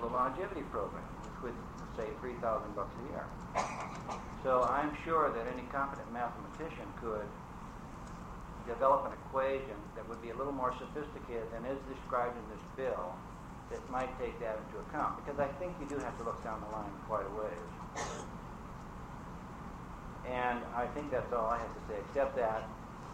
the longevity program, which would say $3,000 a year. So I'm sure that any competent mathematician could develop an equation that would be a little more sophisticated than is described in this bill that might take that into account, because I think you do have to look down the line quite a ways. And I think that's all I have to say, except that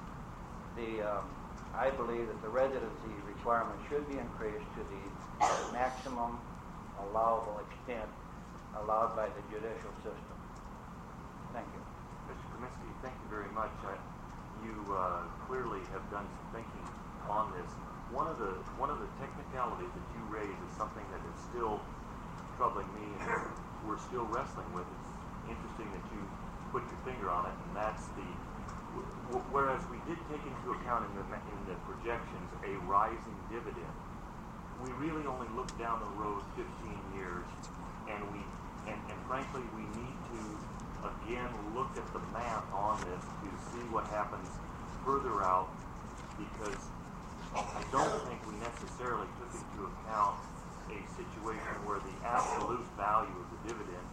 I believe that the residency requirement should be increased to the maximum allowable extent allowed by the judicial system. Thank you. Mr. Kaminsky, thank you very much. You clearly have done some thinking on this. One of the technicalities that you raise is something that is still troubling me and we're still wrestling with. It's interesting that you put your finger on it, and that's whereas we did take into account in the projections a rising dividend, we really only looked down the road 15 years, and frankly we need to again look at the math on this to see what happens further out, because I don't think we necessarily took into account a situation where the absolute value of the dividend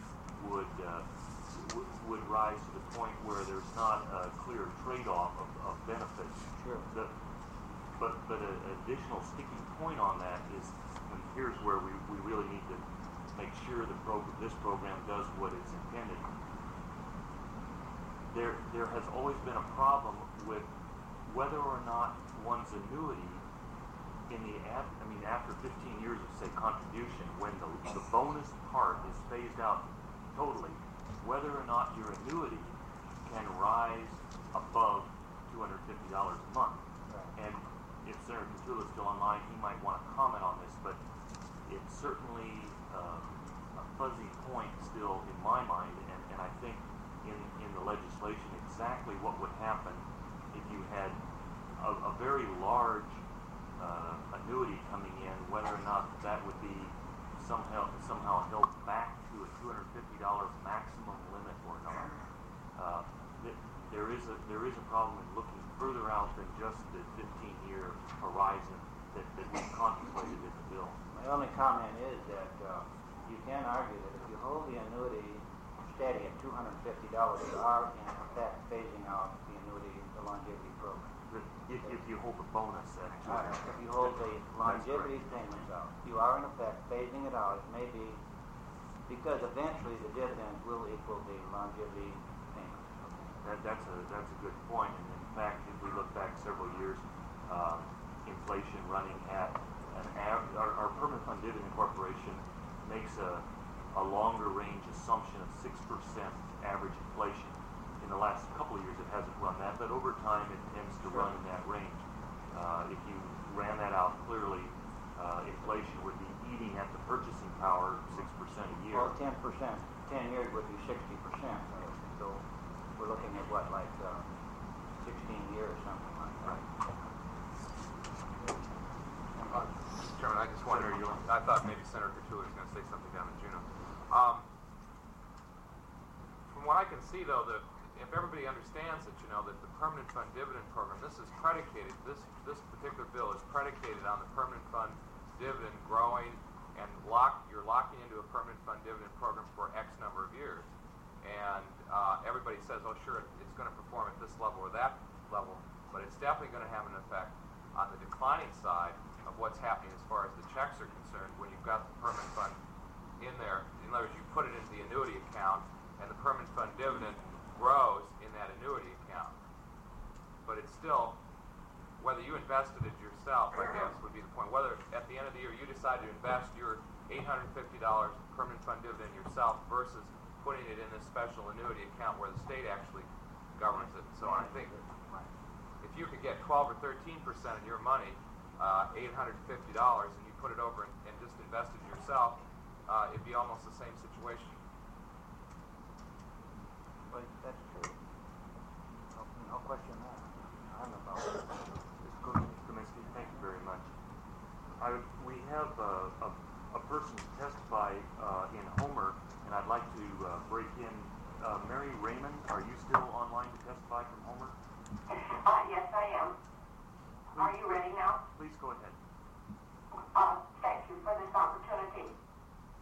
would rise to the point where there's not a clear trade-off of benefits. Sure. But an additional sticking point on that is, and here's where we really need to make sure this program does what it's intended. There has always been a problem with whether or not one's annuity after 15 years of, say, contribution, when the bonus part is phased out totally, whether or not your annuity can rise above $250 a month. Right. And if Senator Petula is still online, he might want to comment on this, but it's certainly a fuzzy point still in my mind, and I think in the legislation exactly what would happen if you had a very large annuity coming in, whether or not that would be somehow held back to a $250 maximum limit or not. There is a problem in looking further out than just the 15-year horizon that we contemplated in the bill. My only comment is that you can argue that if you hold the annuity steady at $250, you are in effect phasing out the longevity program. If you hold the bonus at $250. If you hold the longevity payments out, you are in effect phasing it out. It may be because eventually the dividends will equal the longevity payments. That's a good point. And in fact, if we look back several years, inflation running at our Permanent Fund Dividend Corporation makes a longer range assumption of 6% average inflation. In the last couple of years, it hasn't run that, but over time, it tends to run in that range. If you ran that out clearly, inflation would be eating at the purchasing power 6% a year. Well, 10%, 10 years would be 60%. So we're looking at what, like 16 years, something like that. Mr. Chairman, I just wondered, I thought maybe Senator Petula was going to say something down in Juneau. From what I can see, though, that if everybody understands that, that the Permanent Fund Dividend Program, this particular bill is predicated on the Permanent Fund Dividend growing, and you're locking into a Permanent Fund Dividend Program for X number of years. And everybody says, oh, sure, it's going to perform at this level or that level, but it's definitely going to have an effect on the declining side of what's happening as far as the checks are concerned when you've got the Permanent Fund in there. In other words, you put it into the annuity account, and the Permanent Fund Dividend grows in that annuity account. But it's still, whether you invested it yourself, I guess, would be the point. Whether at the end of the year you decide to invest your $850 Permanent Fund Dividend yourself versus putting it in this special annuity account where the state actually governs it. So I think if you could get 12 or 13% of your money, $850, and you put it over and just invest it yourself, it'd be almost the same situation. Well, that's true. No question that. I don't know about that. Mr. Kaminsky, thank you very much. We have a person testify in Homer, and I'd like to break in. Mary Raymond, are you still online to testify from Homer? Yes, I am. Are you ready now? Please go ahead. Thank you for this opportunity.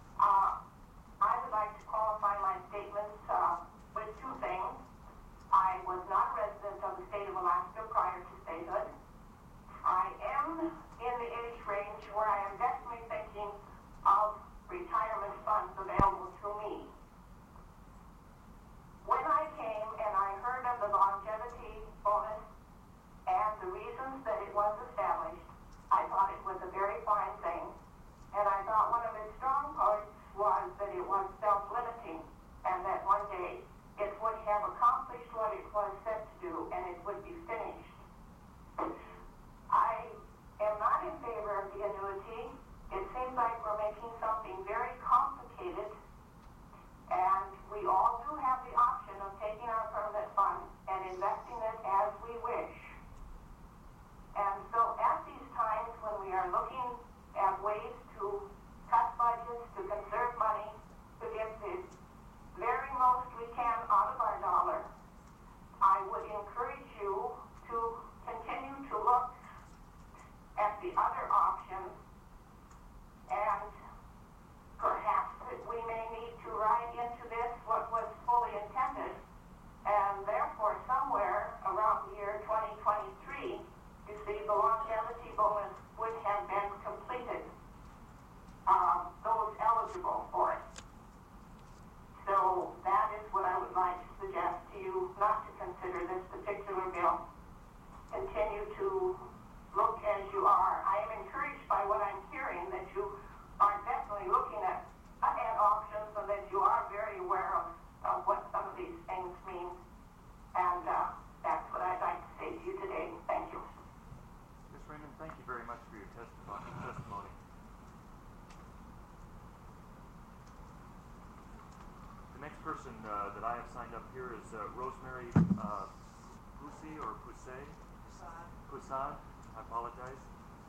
person that I have signed up here is Rosemary Poussey or Poussey? Poussad. I apologize.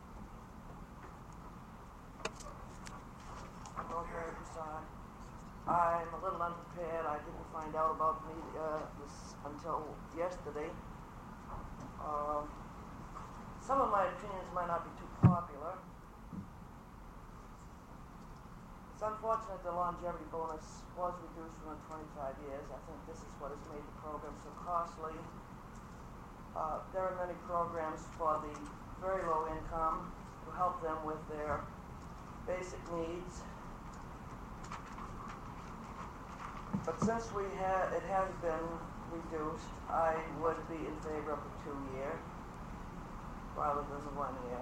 Rosemary Poussad. I'm a little unprepared. I didn't find out about this until yesterday. Some of my opinions might not be too popular. It's unfortunate the longevity bonus was reduced from 25 years. I think this is what has made the program so costly. There are many programs for the very low income to help them with their basic needs. But since it has been reduced, I would be in favor of the 2-year rather than the 1 year.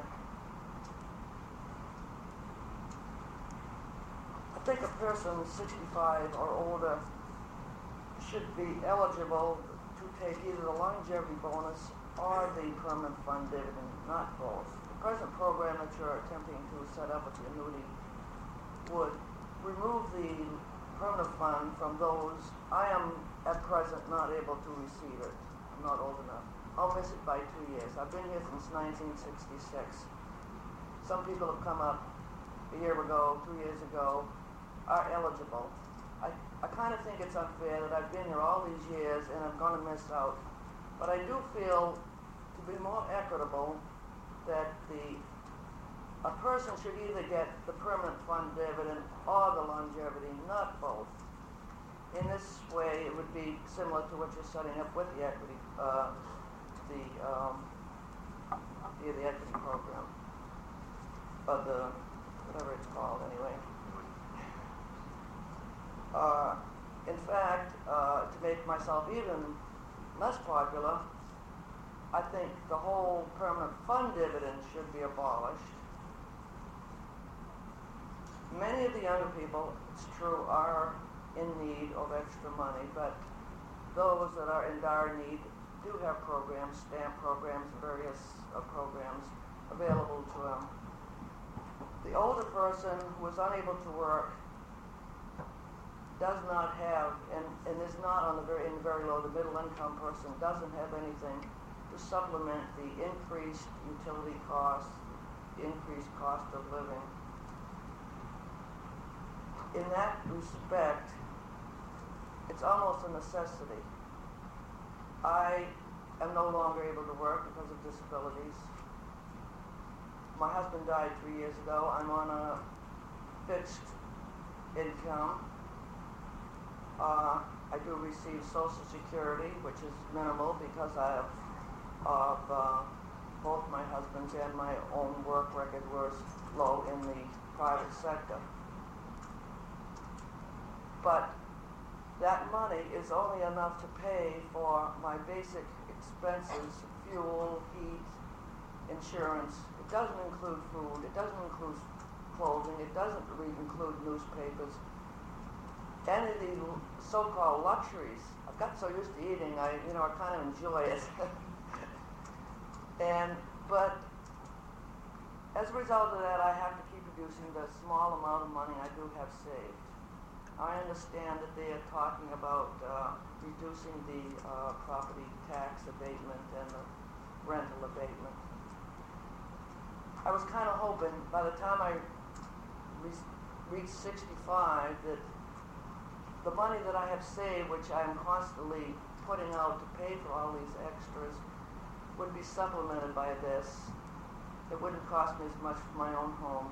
I think a person 65 or older should be eligible to take either the longevity bonus or the permanent fund dividend, not both. The present program that you're attempting to set up with the annuity would remove the permanent fund from those. I am at present not able to receive it. I'm not old enough. I'll miss it by 2 years. I've been here since 1966. Some people have come up a year ago, 2 years ago, are eligible. I kind of think it's unfair that I've been here all these years and I'm going to miss out. But I do feel to be more equitable that a person should either get the permanent fund dividend or the longevity, not both. In this way, it would be similar to what you're setting up with the equity, the equity program, or whatever it's called anyway. In fact, to make myself even less popular, I think the whole permanent fund dividend should be abolished. Many of the younger people, it's true, are in need of extra money, but those that are in dire need do have programs, stamp programs, various programs available to them. The older person who is unable to work does not have, and is not on the very low, the middle income person doesn't have anything to supplement the increased utility costs, the increased cost of living. In that respect, it's almost a necessity. I am no longer able to work because of disabilities. My husband died 3 years ago. I'm on a fixed income. I do receive Social Security, which is minimal because I have both my husband's and my own work record was low in the private sector. But that money is only enough to pay for my basic expenses, fuel, heat, insurance. It doesn't include food. It doesn't include clothing. It doesn't include newspapers. Any of the so-called luxuries. I've got so used to eating, I kind of enjoy it. But as a result of that, I have to keep reducing the small amount of money I do have saved. I understand that they are talking about reducing the property tax abatement and the rental abatement. I was kind of hoping by the time I reach 65 that the money that I have saved, which I am constantly putting out to pay for all these extras, would be supplemented by this. It wouldn't cost me as much for my own home.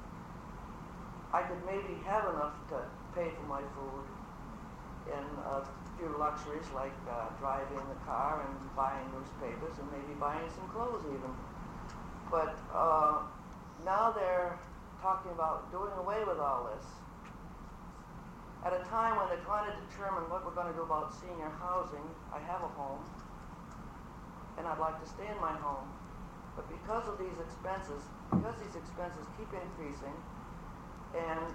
I could maybe have enough to pay for my food and a few luxuries like driving the car and buying newspapers and maybe buying some clothes even. But now they're talking about doing away with all this. At a time when they're trying to determine what we're going to do about senior housing, I have a home, and I'd like to stay in my home. But because of these expenses keep increasing, and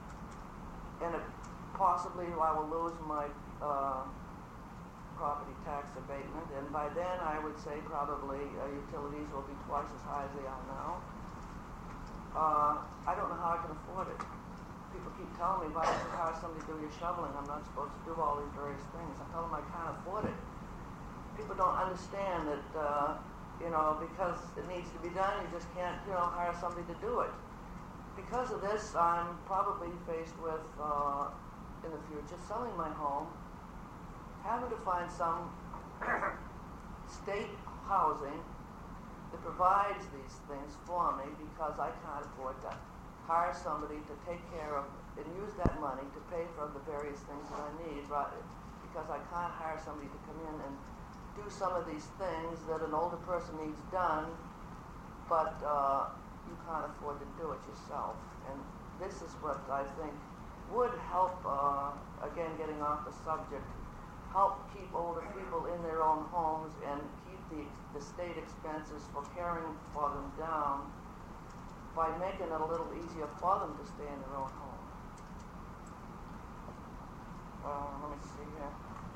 possibly I will lose my property tax abatement, and by then I would say probably utilities will be twice as high as they are now. I don't know how I can afford it. People keep tell me, why don't you hire somebody to do your shoveling? I'm not supposed to do all these various things. I tell them I can't afford it. People don't understand that, because it needs to be done, you just can't, hire somebody to do it. Because of this, I'm probably faced with, in the future, selling my home, having to find some state housing that provides these things for me because I can't afford to hire somebody to take care of and use that money to pay for the various things that I need, right? Because I can't hire somebody to come in and do some of these things that an older person needs done, but you can't afford to do it yourself. And this is what I think would help, again, getting off the subject, help keep older people in their own homes and keep the state expenses for caring for them down by making it a little easier for them to stay in their own home. Let me see here.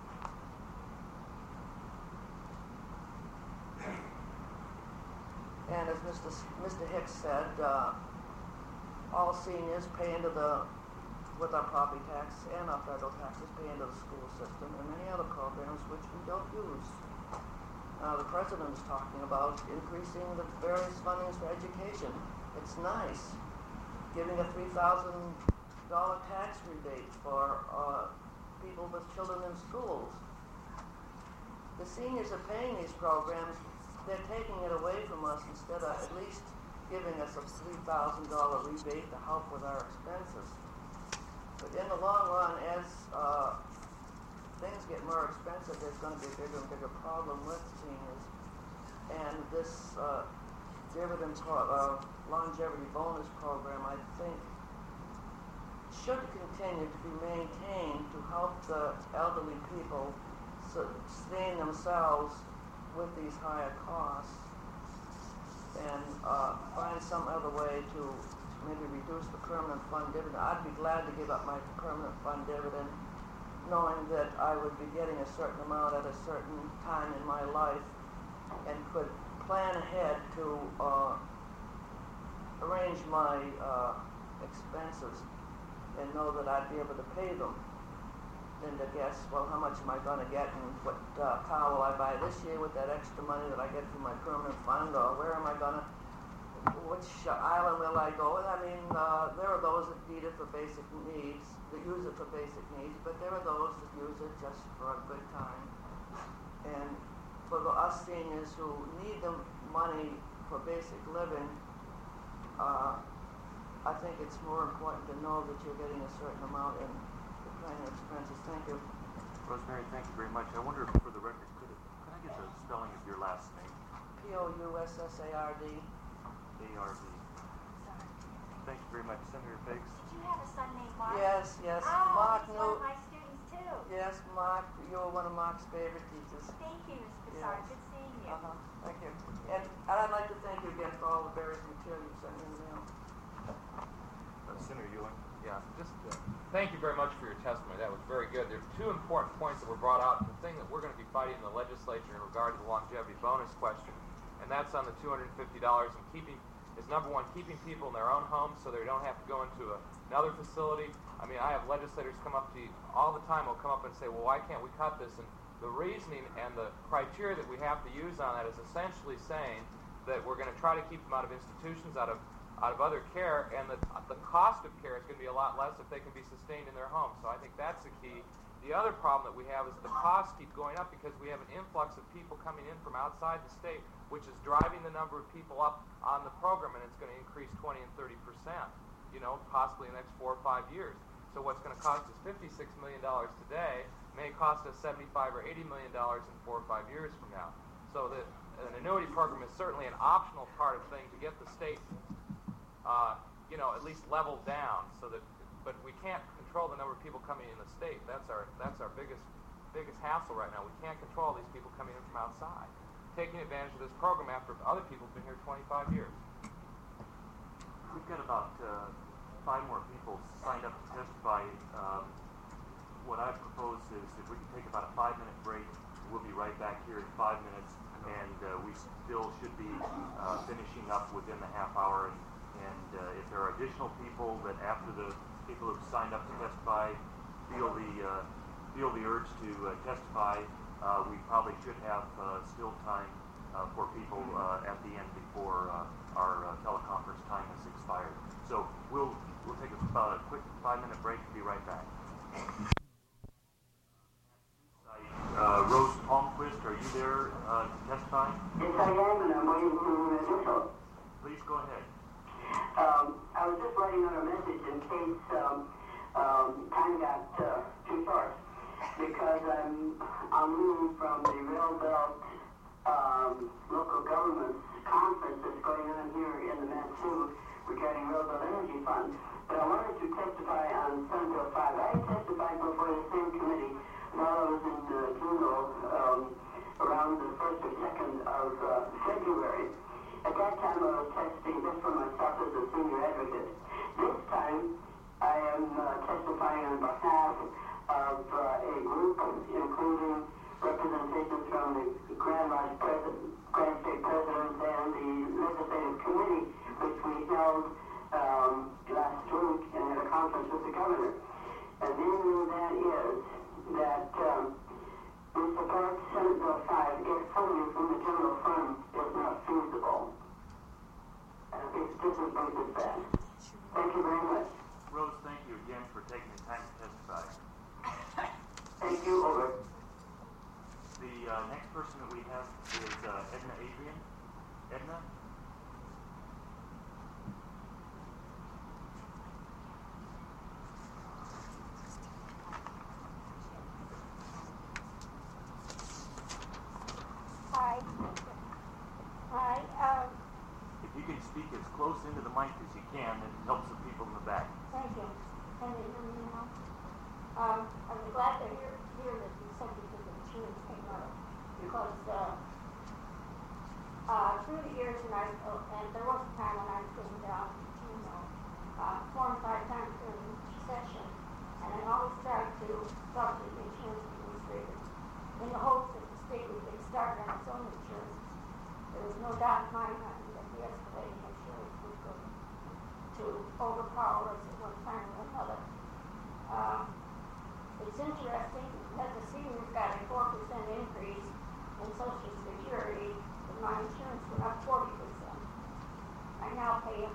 And as Mr. Hicks said, all seniors pay into with our property tax and our federal taxes, pay into the school system and many other programs which we don't use. The president is talking about increasing the various fundings for education. It's nice. Giving a $3,000 tax rebate for people with children in schools. The seniors are paying these programs. They're taking it away from us instead of at least giving us a $3,000 rebate to help with our expenses. But in the long run, as things get more expensive, there's going to be a bigger and bigger problem with seniors. And this longevity bonus program, I think, should continue to be maintained to help the elderly people sustain themselves with these higher costs and find some other way to maybe reduce the permanent fund dividend. I'd be glad to give up my permanent fund dividend knowing that I would be getting a certain amount at a certain time in my life and could plan ahead to arrange my expenses and know that I'd be able to pay them than to guess, well, how much am I going to get and what car will I buy this year with that extra money that I get from my permanent fund, or where am I going to, which island will I go with? I mean, there are those that need it for basic needs, that use it for basic needs, but there are those that use it just for a good time. And for us seniors who need the money for basic living, I think it's more important to know that you're getting a certain amount in the planning expenses. Thank you. Rosemary, thank you very much. I wonder if for the record, could I get the spelling of your last name? Poussard. A-R-D. Thank you very much. Senator Biggs? Did you have a son named Mark? Yes. Oh, Mark he's one of my students too. Yes, Mark, you're one of Mark's favorite teachers. Thank you, Ms. Poussard. Yes. Good seeing you. Thank you. And I'd like to thank you again for all the various material you sent me in the mail. Senator Ewing? Yeah, just thank you very much for your testimony. That was very good. There's two important points that were brought out. The thing that we're going to be fighting in the legislature in regard to the longevity bonus question, and that's on the $250 and number one, keeping people in their own homes so they don't have to go into another facility. I mean, I have legislators come up to you all the time, will come up and say, well, why can't we cut this? And the reasoning and the criteria that we have to use on that is essentially saying that we're going to try to keep them out of institutions, out of other care, and that the cost of care is going to be a lot less if they can be sustained in their homes. So I think that's the key. The other problem that we have is the costs keep going up because we have an influx of people coming in from outside the state, which is driving the number of people up on the program, and it's going to increase 20 and 30%, possibly in the next 4 or 5 years. So what's going to cost us $56 million today may cost us $75 or $80 million in 4 or 5 years from now. So an annuity program is certainly an optional part of things to get the state, at least leveled down, but we can't control the number of people coming in the state. That's our biggest hassle right now. We can't control these people coming in from outside, taking advantage of this program after other people have been here 25 years. We've got about 5 more people signed up to testify. What I propose is if we can take about a 5-minute break, we'll be right back here in 5 minutes, and we still should be finishing up within the half hour. And if there are additional people that after the people who've signed up to testify feel the urge to testify, we probably should have still time for people at the end before our teleconference time has expired. So we'll take about a quick 5-minute break and be right back. Rose Palmquist, are you there to testify? Yes, I am, and I'm waiting to do so. Please go ahead. I was just writing out a message in case time got too short, because I'm leaving from the Rail Belt local governments conference that's going on here in the Mat-Su regarding Rail Belt Energy Fund. But I wanted to testify on Senate Bill 5. I testified before the same committee while I was in Juneau around the 1st or 2nd of February. At that time, I was testifying just for myself as a senior advocate. This time, I am testifying on behalf of a group including representations from the Grand State President and the Legislative Committee, which we held last week and had a conference with the governor. And the reason that is that we support Senate Bill 5 if funding from the general fund is not feasible. It's just as big as that. Thank you very much. Rose, thank you again for taking the time to testify. Thank you. Over. The next person that we have is Edna Adrian. Edna? Hi. Hi. If you can speak as close into the mic as you can, it helps the people in the back. Thank you. Can you hear me now? I'm glad to hear that the subject of insurance came up, because through the years, and there was a time when I was going down to Juneau 4 and 5 times during each session, and I always tried to talk to the insurance administrator in the hopes that the state would get started on its own insurance. There was no doubt in my mind that the escalating insurance was going to overpower us at one time or another. It's interesting that the seniors got a 4% increase in Social Security, but my insurance went up 40%. I now pay $134.50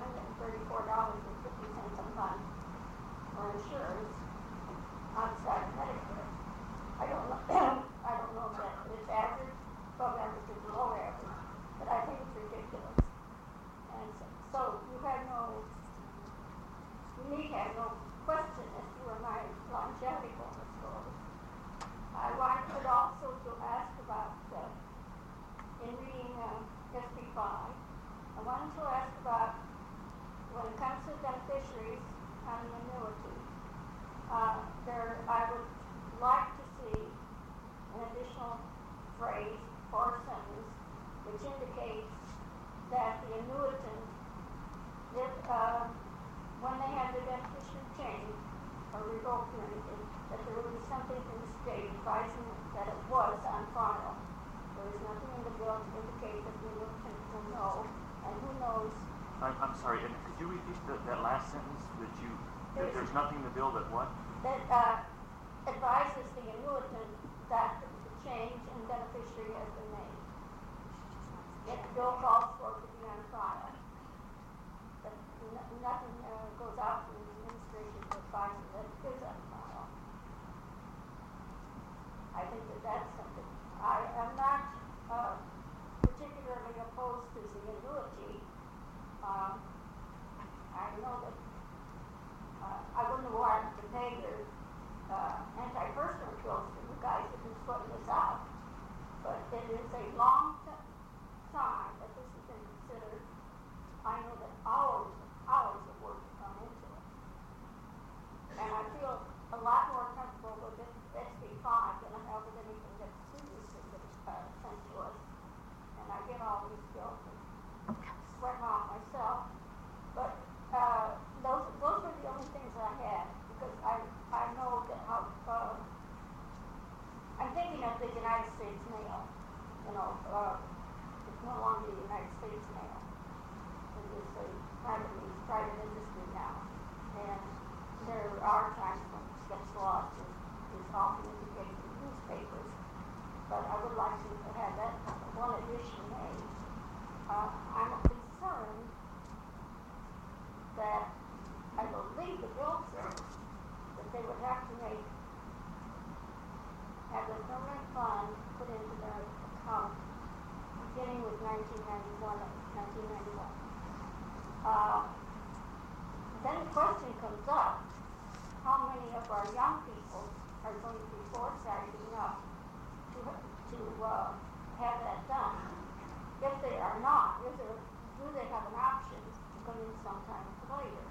a month for insurance outside of Medicare. I don't know if it's average, above average, or below average, but I think it's ridiculous. And so you need have no question as to where my longevity bonus goes. I wanted also to ask about, in reading SB 5, I wanted to ask about, when it comes to beneficiaries on the annuity, I would like to see an additional phrase or sentence which indicates that the annuitant, if when they have the beneficiary change or revoked or anything, that there would be something from the state advising that it was on file. There is nothing in the bill to indicate that the annuitant will know, and who knows. I'm sorry, and could you repeat that last sentence that there's nothing in the bill that what? That advises the annuitant that the change in beneficiary has been made. Yet the bill calls for it to be on file. But nothing goes out from the administration to advise that it is on file. I think that that's something. I am not particularly opposed to the annuity. I know that I wouldn't have wanted to pay their anti-personal bills to the guys that have been sorting this out. But it is a long time that this has been considered. I know that hours of work have gone into it. And I feel a lot more comfortable with this SB 5 than I have with anything that's previously been sent to us. And I get all these bills and sweat them off myself. But those are the only things I had, because I know that how I'm thinking of the United States mail. It's no longer the United States mail. It is a private industry now, and there are they would have to have the permanent fund put into their account beginning with 1991. Then the question comes up, how many of our young people are going to be foresighted enough to have that done? If they are not, do they have an option to come in sometime later?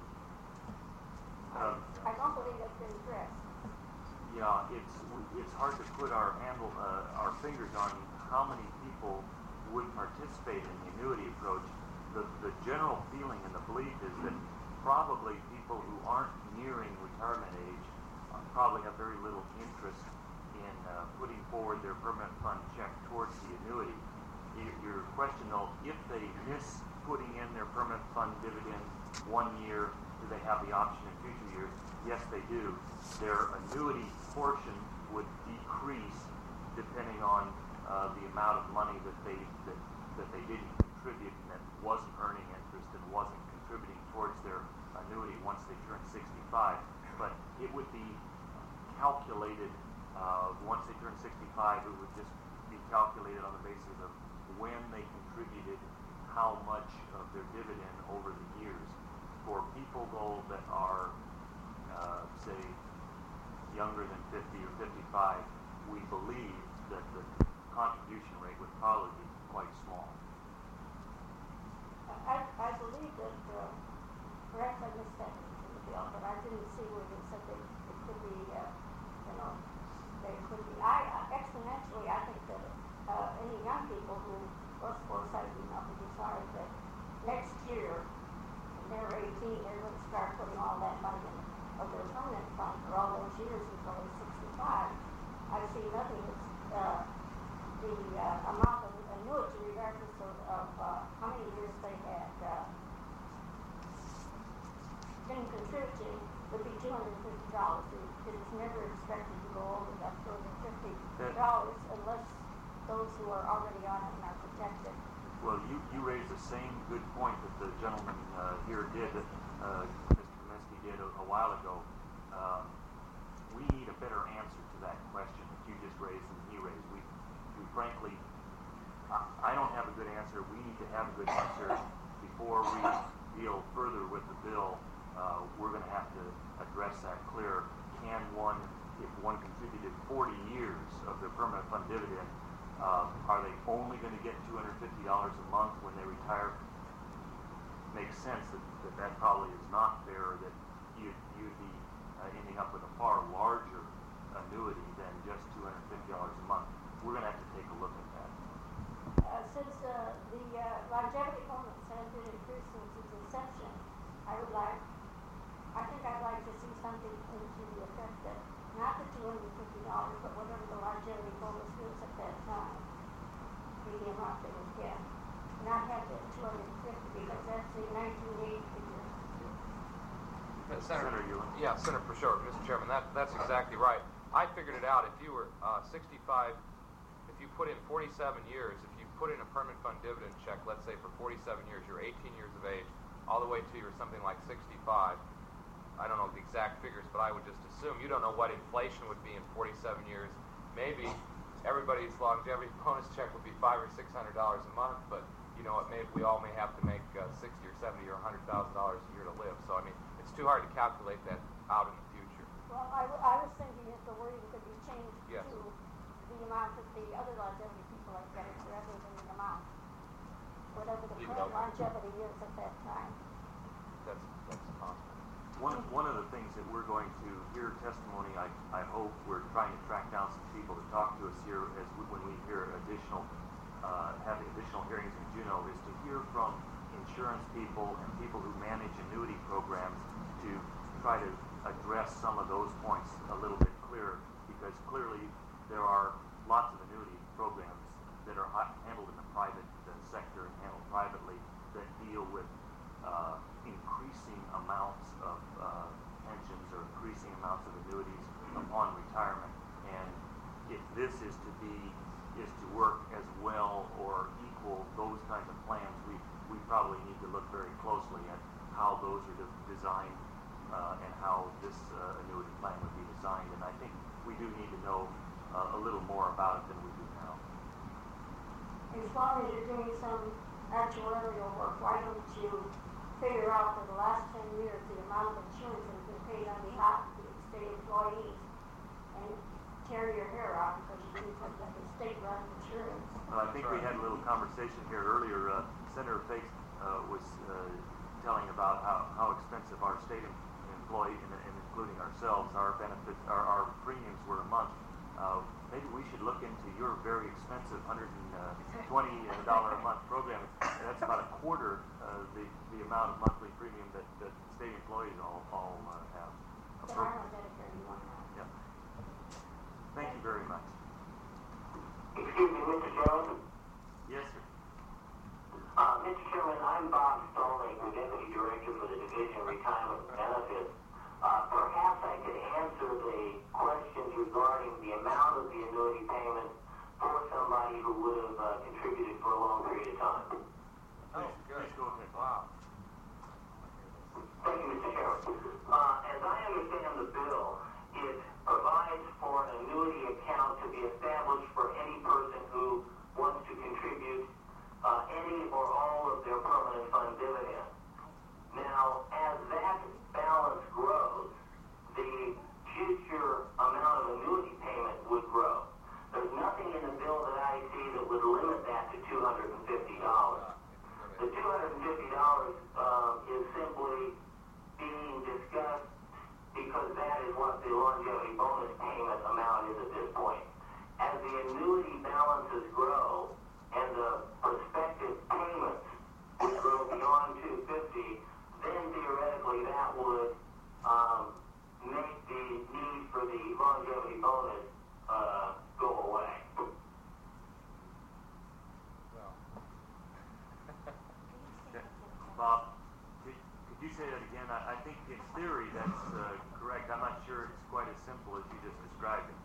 I don't believe that's been addressed. Yeah, it's hard to put our fingers on how many people would participate in the annuity approach. The general feeling and the belief is that probably people who aren't nearing retirement age probably have very little interest in putting forward their permanent fund check towards the annuity. Your question though, if they miss putting in their permanent fund dividend 1 year, do they have the option in future years? Yes, they do. Their annuity portion would decrease depending on the amount of money that they didn't contribute and that wasn't earning interest and wasn't contributing towards their annuity once they turn 65. But it would be calculated once they turn 65. It would just be calculated on the basis of when they contributed how much of their dividend over the years. For people though that are say younger than 50 or 55, we believe that the contribution rate would probably be quite small. I believe that perhaps I missed that in the bill, but I didn't see where they said that it could be, they could be. Exponentially, I think that any young people who was foresighted enough to decide that next year, when they're 18, they're going to start putting all that money in of their permanent fund for all those years until they're 65. I see nothing as the amount of annuity, regardless of how many years they had been contributing, would be $250. It is never expected to go over that $250 unless those who are already on it are protected. Well, you raised the same good point that the gentleman here did, that Mr. Kaminsky did a while ago. We need a better answer to that question that you just raised and he raised. We frankly, I don't have a good answer. We need to have a good answer before we deal further with the bill. We're going to have to address that clear. Can one, if one contributed 40 years of their permanent fund dividend, are they only going to get $250 a month when they retire? Makes sense that probably is not fair, that you'd be ending up with a far larger annuity than just $250 a month. We're going to have to take a look at that. Since the longevity bonus has been increased since its inception, I think I'd like to see something into the effect that not the $250, but whatever the longevity bonus is at that time, be the amount they would get. Not have the $250 because that's the 1980 figure. Senator Ewing. Yeah, Senator, for sure, Mr. Chairman. That's exactly right. I figured it out. If you were 65, if you put in 47 years, if you put in a permanent fund dividend check, let's say for 47 years, you're 18 years of age, all the way to you're something like 65. I don't know the exact figures, but I would just assume you don't know what inflation would be in 47 years. Maybe everybody's longevity bonus check would be $500 or $600 a month, but you know what? Maybe we all may have to make $60 or $70 or $100,000 a year to live. So I mean, it's too hard to calculate that out in the future. Well, I was thinking that the wording could be changed to the amount that the other longevity people are getting rather than the amount, whatever the current longevity is at that time. That's possible. One of the things that we're going to hear testimony, I hope we're trying to track down some people to talk to us here when we hear having additional hearings in Juneau, is to hear from insurance people and people who manage annuity programs to try to address some of those points a little bit clearer, because clearly there are lots of annuity programs that are handled in the private sector and handled privately that deal with increasing amounts of pensions or increasing amounts of annuities upon retirement. And if this is to work as well or equal those kinds of plans, we probably need to look very closely at how those are designed and how this annuity plan would be designed. And I think we do need to know a little more about it than we do now. As long as you're doing some actuarial work, why don't you figure out for the last 10 years the amount of insurance that has been paid on behalf of the state employees and tear your hair out because you didn't put the state-run insurance. Well, I think we had a little conversation here earlier. Senator Fakes was telling about how expensive our state employee, and including ourselves, our benefits, our premiums were a month. Maybe we should look into your very expensive $120 a month program. That's about a quarter the amount of monthly premium that state employees all have. But I don't dedicate you on that. Yep. Thank you very much. Excuse me, Mr. Chairman? Yes, sir. Mr. Chairman, I'm Bob Stolnik, the Deputy Director for the Division of Retirement Benefits. Perhaps I could answer the questions regarding the amount of the annuity payment for somebody who would have contributed for a long period of time. Please go ahead. Wow. Thank you, Mr. Chairman. As I understand the bill, it provides for an annuity account to be established for any person who wants to contribute any or all of their permanent fund dividends. Now, as that balance grows, the future amount of annuity payment would grow. There's nothing in the bill that I see that would limit that to $250. The $250 is simply being discussed because that is what the longevity bonus payment amount is at this point. As the annuity balances grow and the prospective payments would grow beyond $250, then theoretically that would make the need for the longevity bonus go away. Well, Bob, could you say that again? I think in theory that's correct. I'm not sure it's quite as simple as you just described it.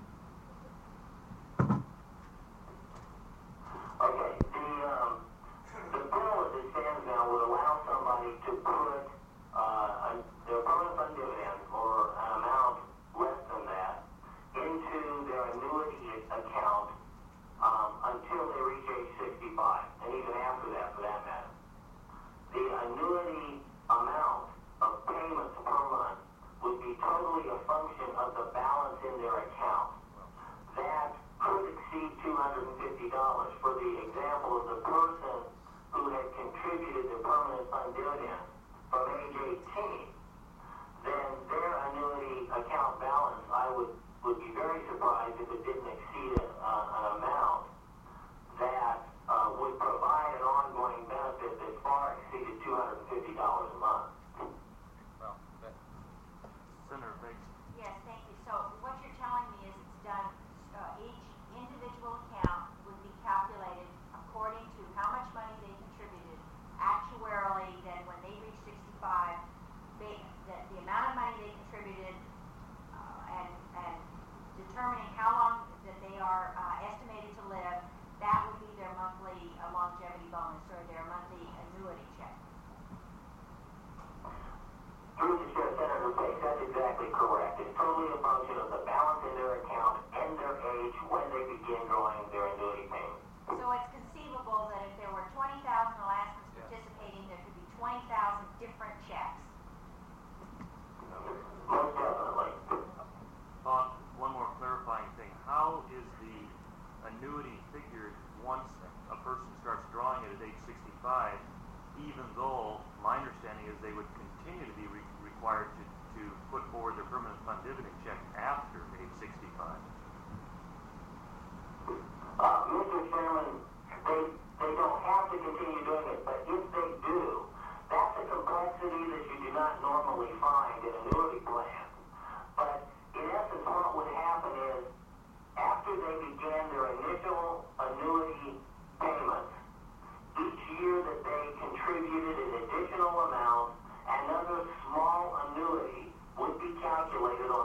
Okay, the bill as it stands now would allow somebody to put their permanent fund dividends or an amount less than that into their annuity account until they reach age 65, and even after that for that matter. The annuity amount of payments per month would be totally a function of the balance in their account. That could exceed $250. For the example of the person who had contributed their permanent fund dividend from age 18, then their annuity account balance, I would be very surprised if it didn't exceed an amount that would provide an ongoing benefit that far exceeded $250 a month. well, Senator Fakes? Yes, thank you. So what you're telling me is it's done, each individual account would be calculated according to how much money they contributed actuarially, then when they reach 65, the amount of money they contributed and determining how long that they are estimated to live, that would be their monthly longevity bonus or their monthly annuity check. Through the chair, Senator Fakes, that's exactly correct. It's totally a function of the balance in their account and their age when they begin drawing their annuity payment. So it's conceivable that if there were 20,000 Alaskans participating, there could be 20,000 different checks. Most definitely. Bob, one more clarifying thing. How is the annuity figured once a person starts drawing it at age 65, even though my understanding is they would continue to be required to put forward their permanent fund dividend check after age 65? Mr. Chairman, they don't have to continue doing it, but if they do, that's a complexity that you do not normally find in annuity plans. But in essence, what would happen is after they began their initial annuity payments, each year that they contributed an additional amount, another small annuity would be calculated on that.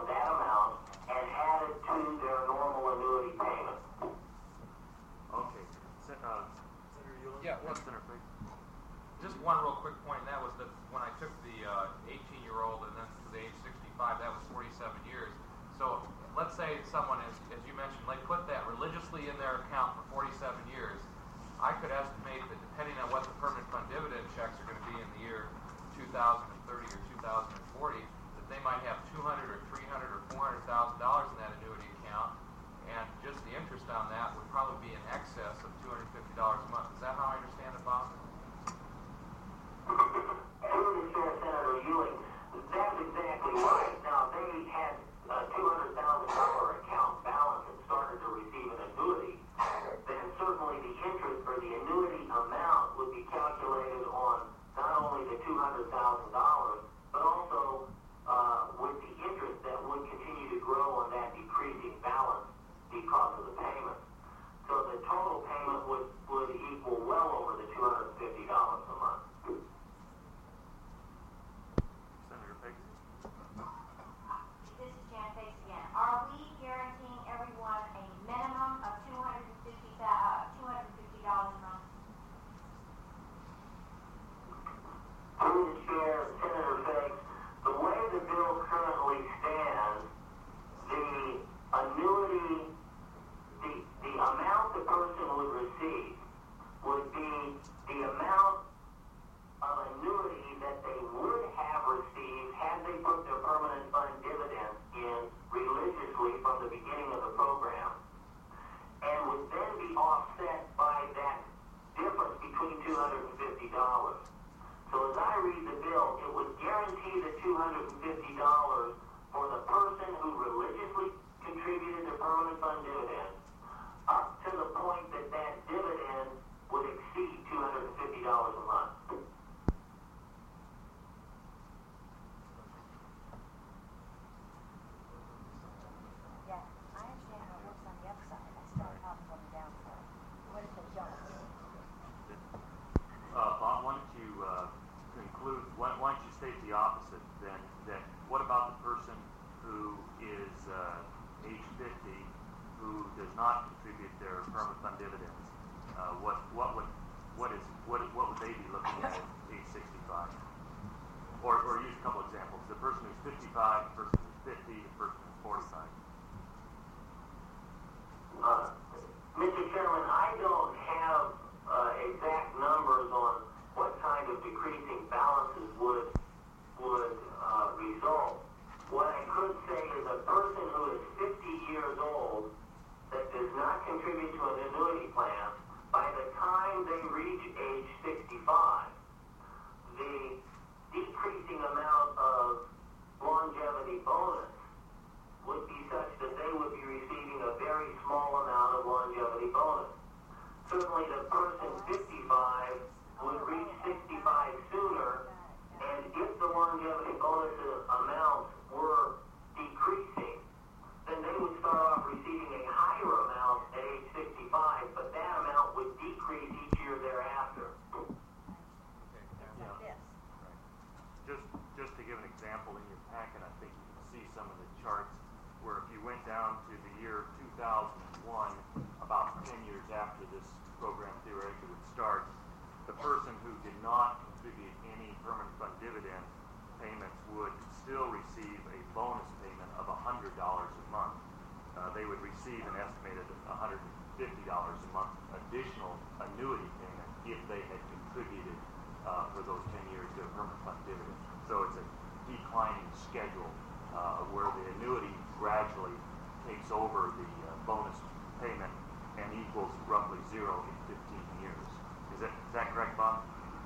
65, that was 47 years. So let's say someone, as you mentioned, like put that religiously in their account for 47 years. I could estimate that depending on what the permanent fund dividend checks are going to be in the year 2030 or 2040, that they might have $200,000 or $300,000 or $400,000 in that annuity account, and just the interest on that would probably be in excess of $250 a month. Is that how I understand it, Bob? Senator Ewing, that's exactly right. Now, they had a $200,000 account balance and started to receive an annuity, then certainly the interest for the annuity amount would be calculated on not only the $200,000, but also with the interest that would continue to grow on that decreasing balance because of the payment. So the total payment would equal well over the $250 a month. Senator Fix. This is Jan Fix again. Are we guaranteeing everyone a minimum of $250 a month? Through the chair, Senator Fix, the way the bill currently stands, the annuity, the amount the person would receive would be the amount of annuity that they would have received had they put their permanent fund dividends in religiously from the beginning of the program, and would then be offset by that difference between $250. So as I read the bill, it would guarantee the $250 for the person who religiously contributed their permanent fund dividend up to the point that that dividend would exceed $250 a month. Yeah, I understand how it works on the upside. I still have problems on the downside. What if they don't? Bob, why don't you conclude, why don't you state the opposite then, that what about the person who is age 50 who does not contribute their permanent fund dividends? What would they be looking at age 65? Or use a couple examples. The person who's 55, the person who's 50, the person who's 45. Mr. Chairman, I don't have exact numbers on what kind of decreasing balances would result. What I could say is a person who is 50 years old that does not contribute to an annuity plan, by the time they reach age 65, the decreasing amount of longevity bonus would be such that they would be receiving a very small amount of longevity bonus. Certainly the person 55 would reach 65 sooner, and if the longevity bonus amounts were decreasing, then they would start off receiving a higher amount at age 65, but that amount would decrease each year thereafter. Like this. Just to give an example, in your packet, I think you can see some of the charts where if you went down to the year 2001, about 10 years after this program theoretically would start, the person who did not contribute any permanent fund dividend payments would still receive a bonus payment of $100 a month. They would receive an estimated $150 a month additional annuity payment if they had contributed for those 10 years to a permanent fund dividend. So it's a declining schedule where the annuity gradually takes over the bonus payment and equals roughly zero in 15 years. Is that correct, Bob?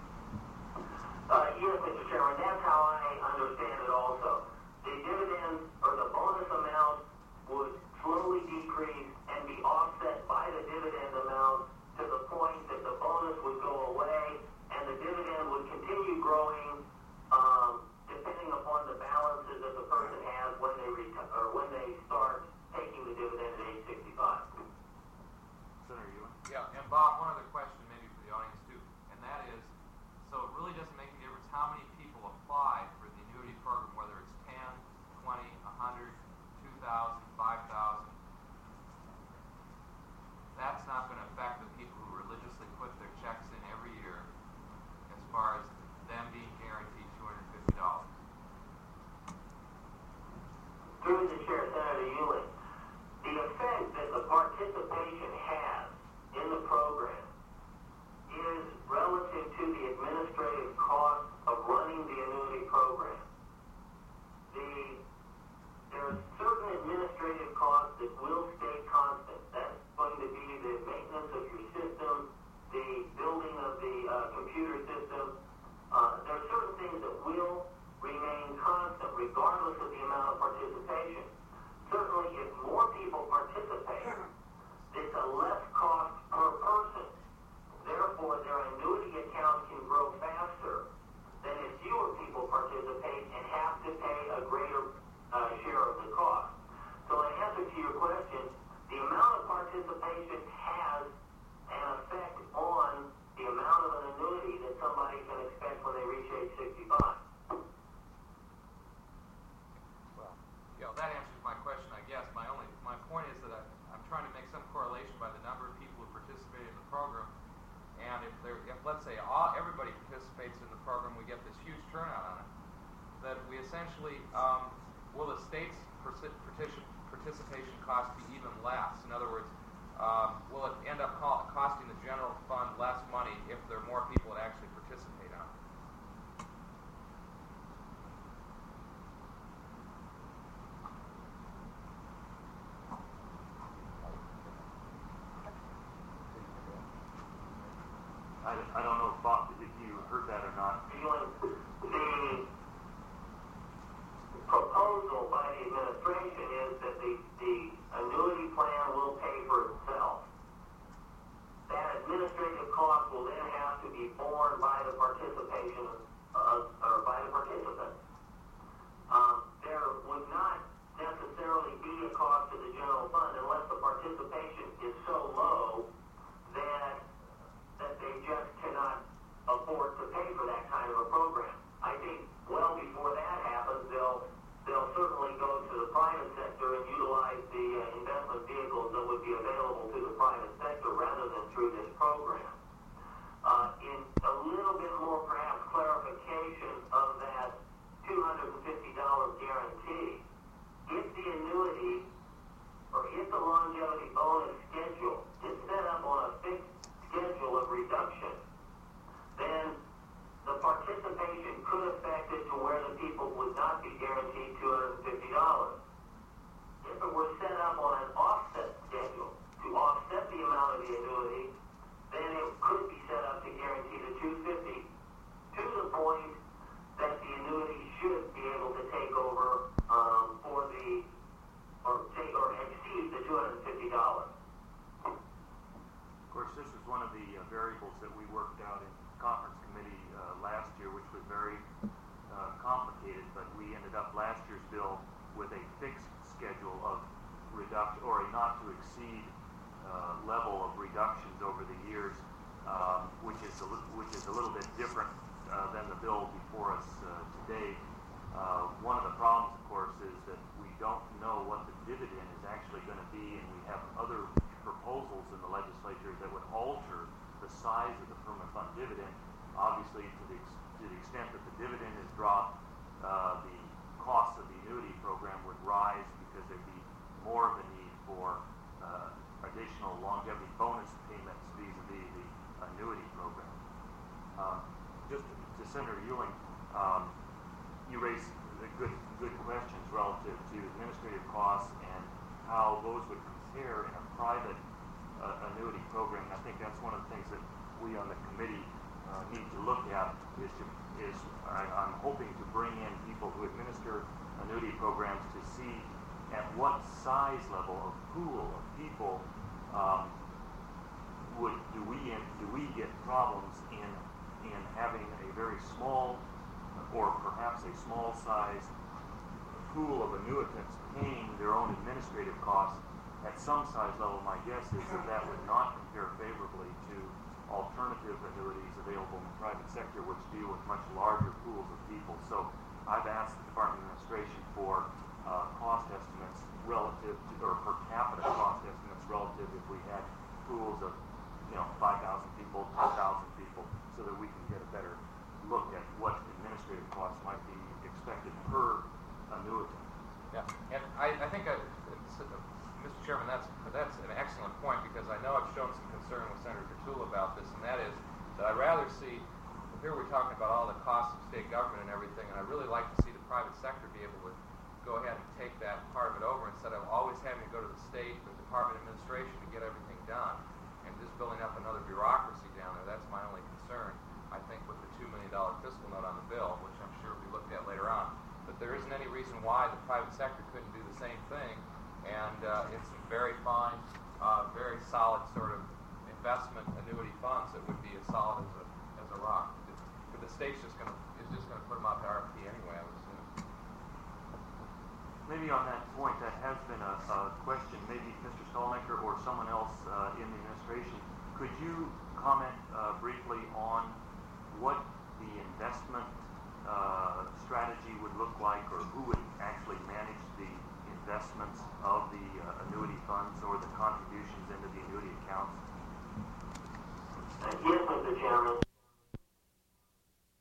Yes, Mr. Chairman, that's how I understand it also. The dividend or the bonus amount would slowly decrease and be offset by the dividend amount to the point that the bonus would go away and the dividend would continue growing depending upon the balances that the person has when they start taking the dividend at age 65. Senator Ewing? Yeah, and Bob, one other question maybe for the audience too, and that is, so it really doesn't make a difference how many people apply for the annuity program participates in the program, we get this huge turnout on it, that we essentially, will the state's participation cost be even less? In other words, will it end up costing the general fund less money if there are more people that actually participate on it? I don't know, Bob, if you heard that or not. The proposal by the administration is that the annuity plan will pay for itself. That administrative cost will then have to be borne by the participation or by the participants. There would not necessarily be a cost to the general fund unless the participation is so low that they just cannot afford to pay for that kind of a program. I think well before that happens, they'll certainly go to the private sector and utilize the investment vehicles that would be available to the private sector rather than through this program. In a little bit more perhaps clarification of that $250 guarantee, if the annuity or if the longevity bonus schedule is set up on a fixed schedule of reduction, then the participation could affect it to where the people would not be guaranteed $250. If it were set up on an offset schedule to offset the amount of the annuity, then it could be set up to guarantee the $250 to the point that the annuity should be able to take over or exceed the $250. Of course, this is one of the variables that we worked out in conference committee last year, which was very complicated, but we ended up last year's bill with a fixed schedule of reduction or a not to exceed level of reductions over the years, which is a little bit different than the bill before us today. One of the problems, of course, is that we don't know what the dividend is actually going to be, and we have other proposals in the legislature that would alter the size of the permanent fund dividend. Obviously, to the extent that the dividend is dropped, the cost of the annuity program would rise because there'd be more of a need for additional longevity bonus payments vis-a-vis the annuity program. Just to Senator Ewing, you raised good questions relative to administrative costs and how those would compare in a private annuity program. And I think that's one of the things that we on the committee need to look at I'm hoping to bring in people who administer annuity programs to see at what size level of pool of people do we get problems in having a very small or perhaps a small size pool of annuitants paying their own administrative costs at some size level. My guess is that would not compare favorably to alternative annuities available in the private sector, which deal with much larger pools of people. So I've asked the Department of Administration for cost estimates relative to, or per capita cost estimates relative if we had pools of 5,000 people, 10,000 people, so that we can get a better look at what administrative costs might be expected per annuitant. Yeah, and I think, Mr. Chairman, that's an excellent point, because I know I've shown some concern with Senator Petula about this, and that is that I'd rather see, here we're talking about all the costs of state government and everything, and I'd really like to see the private sector be able to go ahead and take that part of it over instead of always having to go to the state, the Department of Administration to get everything done, and just building up another bureaucracy down there. That's my only concern, I think, with the $2 million fiscal note on the bill, which I'm sure will be looked at later on. But there isn't any reason why the private sector couldn't do the same thing, and it's some very fine, very solid sort of investment annuity funds that would be as solid as a rock. But the state's just going to put them out to RFP anyway, I would assume. Maybe on that point, that has been a question. Maybe Mr. Stalnaker or someone else in the administration, could you comment briefly on what the investment strategy would look like, or who would actually manage the investments of the annuity funds or the contributions into the annuity accounts? Yes, Mr. Chairman.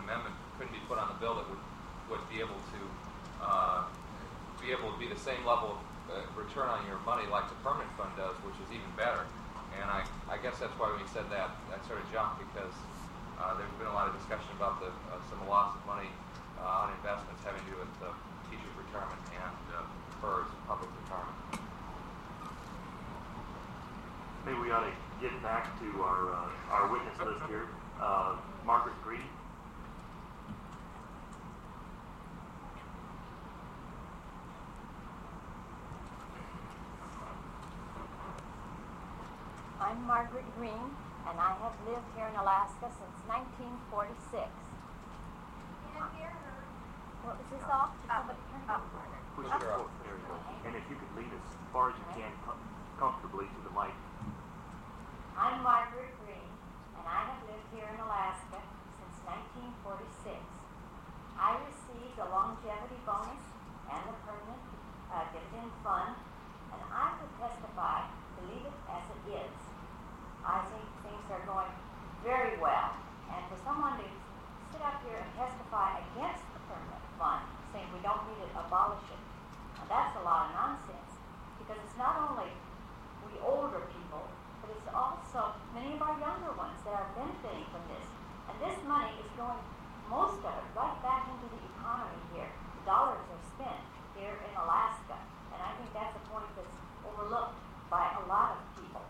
amendment couldn't be put on the bill that would be able to be the same level of return on your money like the permanent fund does, which is even better. And I guess that's why when you said that, I sort of jumped, because there's been a lot of discussion about some loss of money on investments having to do with teachers' retirement and PERS, public retirement. Maybe we ought to get back to our witness list here. Margaret Green. I'm Margaret Green, and I have lived here in Alaska since 1946. What was this off? Somebody turn it up. Push it up. There you go. And if you could lead us as far as you can comfortably to the mic. I'm Margaret Green, and I have lived here in Alaska since 1946. I received the longevity bonus and the permanent dividend fund, and I would testify to leave it as it is. I think things are going very well, and for someone to sit up here and testify against the permanent fund, saying we don't need it, abolish it, now that's a lot of nonsense, because it's not only we older people, but it's also many of our younger ones that are benefiting from this. And this money is going, most of it, right back into the economy here. The dollars are spent here in Alaska, and I think that's a point that's overlooked by a lot of people.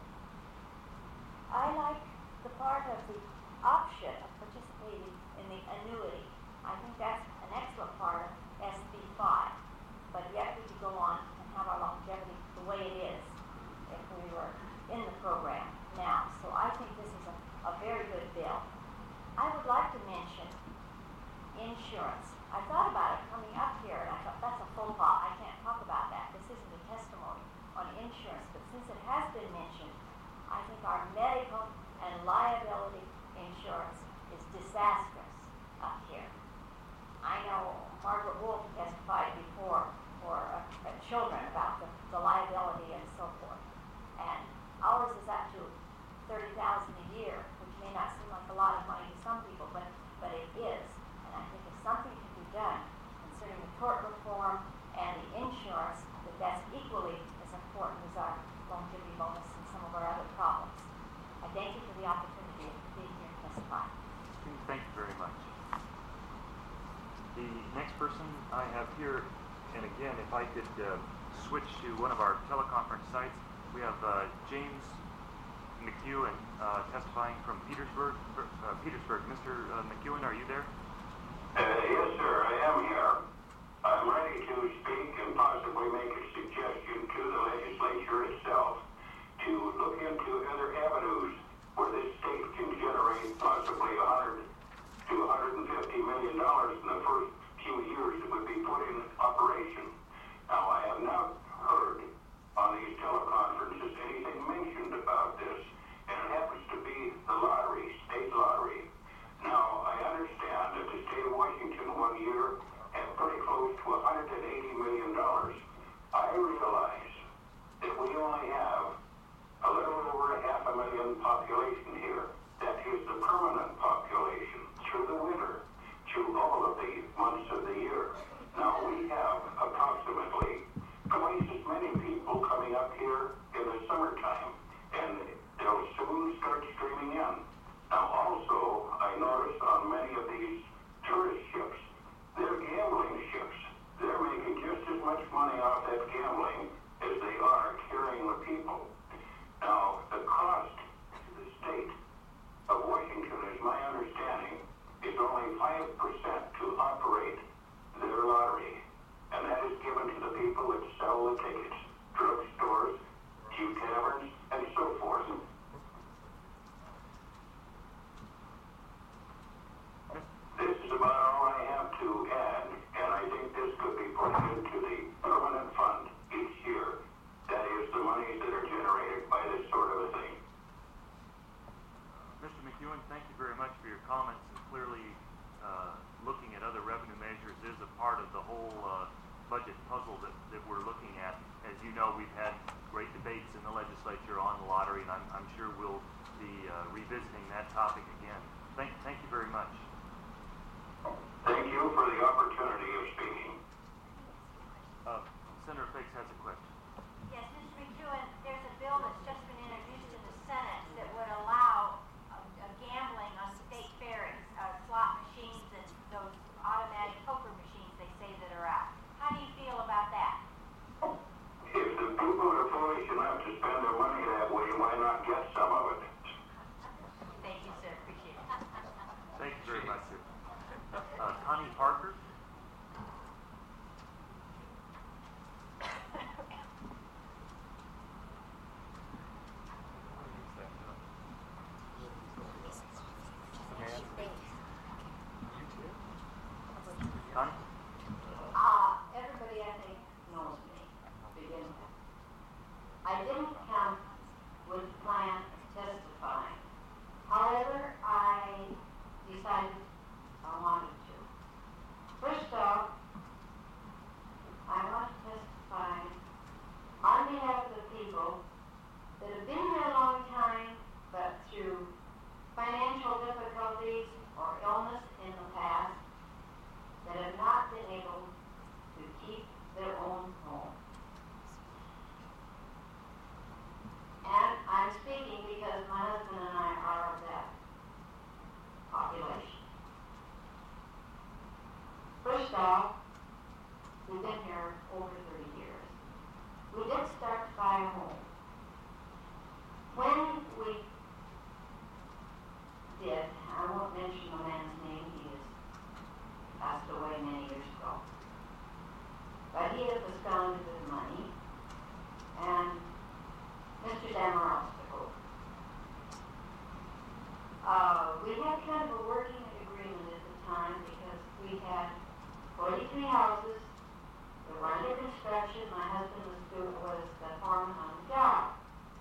I like the part of the option of participating in the annuity. I think that's an excellent part of SB 5, but yet we could go on and have our longevity the way it is if we were in the program now. So I think this is a very good bill. I would like to mention insurance. I thought about it coming up here, and I thought that's a faux pas. I can't talk about that. This isn't a testimony on insurance, but since it has been mentioned, I think our medical and liability insurance is disastrous up here. I know Margaret Wolf testified before for children about the liability and so forth. And ours is up to $30,000 a year, which may not seem like a lot of money to some people, but it is. And I think if something can be done concerning the tort reform and the insurance, that's equally as important as our longevity bonus and some of our other problems. I thank you for the opportunity of being here to testify. Thank you very much. The next person I have here, and again, if I could switch to one of our teleconference sites, we have James McEwen testifying from Petersburg. Mr. McEwen, are you there? Yes, sir, I am here. I'm ready to speak and possibly make a suggestion to the legislature itself to look into other avenues where this state can generate possibly $100 to $150 million in the first few years that would be put in operation. Now, I have not heard on these teleconferences anything mentioned about this, and it happens to be the lottery, state lottery. Now, I understand that the state of Washington 1 year had pretty close to $180 million. I realize that we only have a little over 500,000 population here. That is the permanent population through the winter, through all of the months of the year. Now, we have approximately twice as many people coming up here in the summertime, and they'll soon start streaming in. Now, also, I noticed on many of these tourist ships, they're gambling ships. They're making just as much money off that gambling as they are carrying the people. Now, the cost to the state of Washington, is my understanding, is only 5% to operate their Connie? Everybody I think knows me to begin with. I didn't come with the plan of testifying. However, I decided I wanted to. First off, I want to testify on behalf of the people that have been here a long time, but through financial difficulties or illness in the past, that have not been able to keep their own home. And I'm speaking because my husband and I are of that population. First off, we've been here over 30 years. We did start to buy a home. When we did, I won't mention the man's name, he has passed away many years ago. But he has absconded with money, and Mr. Zamaros took over. We had kind of a working agreement at the time because we had 43 houses that were under construction. My husband was the foreman on the job.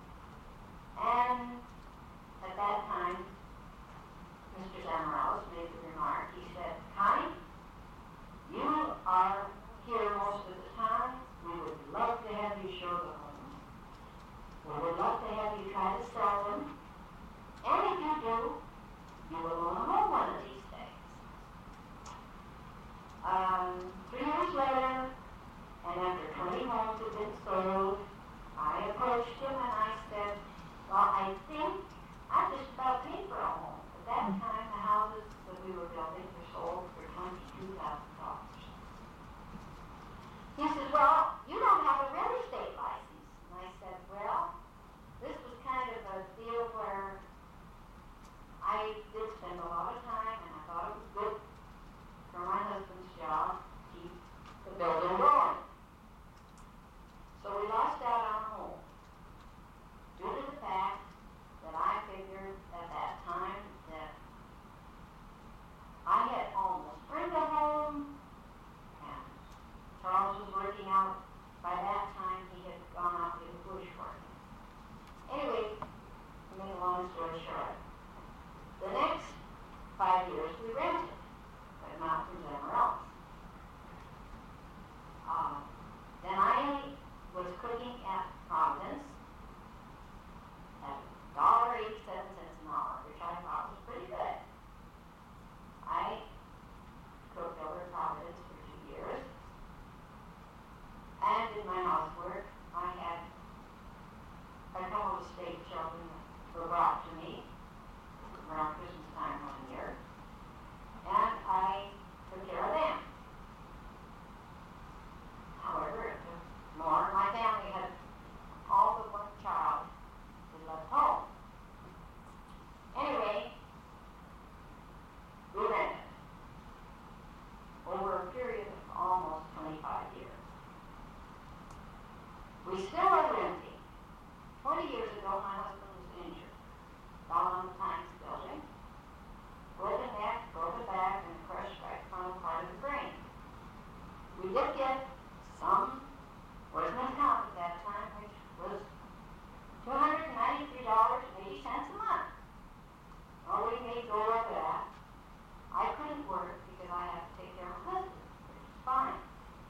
And at that time, Mr. Zamaros made the remark. He said, Connie, you are here most of the time. We would love to have you show the homes. We would love to have you try to sell them. And if you do, you will own a home one of these days. 3 years later, and after 20 homes had been sold, I approached him and I said, well, I think I just about paid for a home. At that time, the houses that we were building were sold for $22,000. He says, well, you don't have a real estate license. And I said, well, this was kind of a deal where I did spend a lot of time, and I thought it was good for my husband's job to keep the building going. So we lost out on a home due to the fact that I figured at that time that I had almost burned a home, and Charles was working out. By that time, he had gone out to the bush working. Anyway, to make a long story short, the next 5 years we rented, but not from Zamaros. Then I was cooking at Providence at $1.87 an hour, which I thought was pretty good. I cooked over at Providence for 2 years, and did my housework. I had a couple of state children that were brought to me around Christmas time one year, and I took care of them. However, it took more. My family had all but one child who left home. Anyway, we rented over a period of almost 25 years. We still are renting. 20 years ago, my husband was injured while on the Times building. Broken neck, broken back, and a crushed right frontal part of the brain. We did get some workman's comp at that time, which was $293.80 a month. Well, we made go of that. I couldn't work because I had to take care of my husband, which is fine.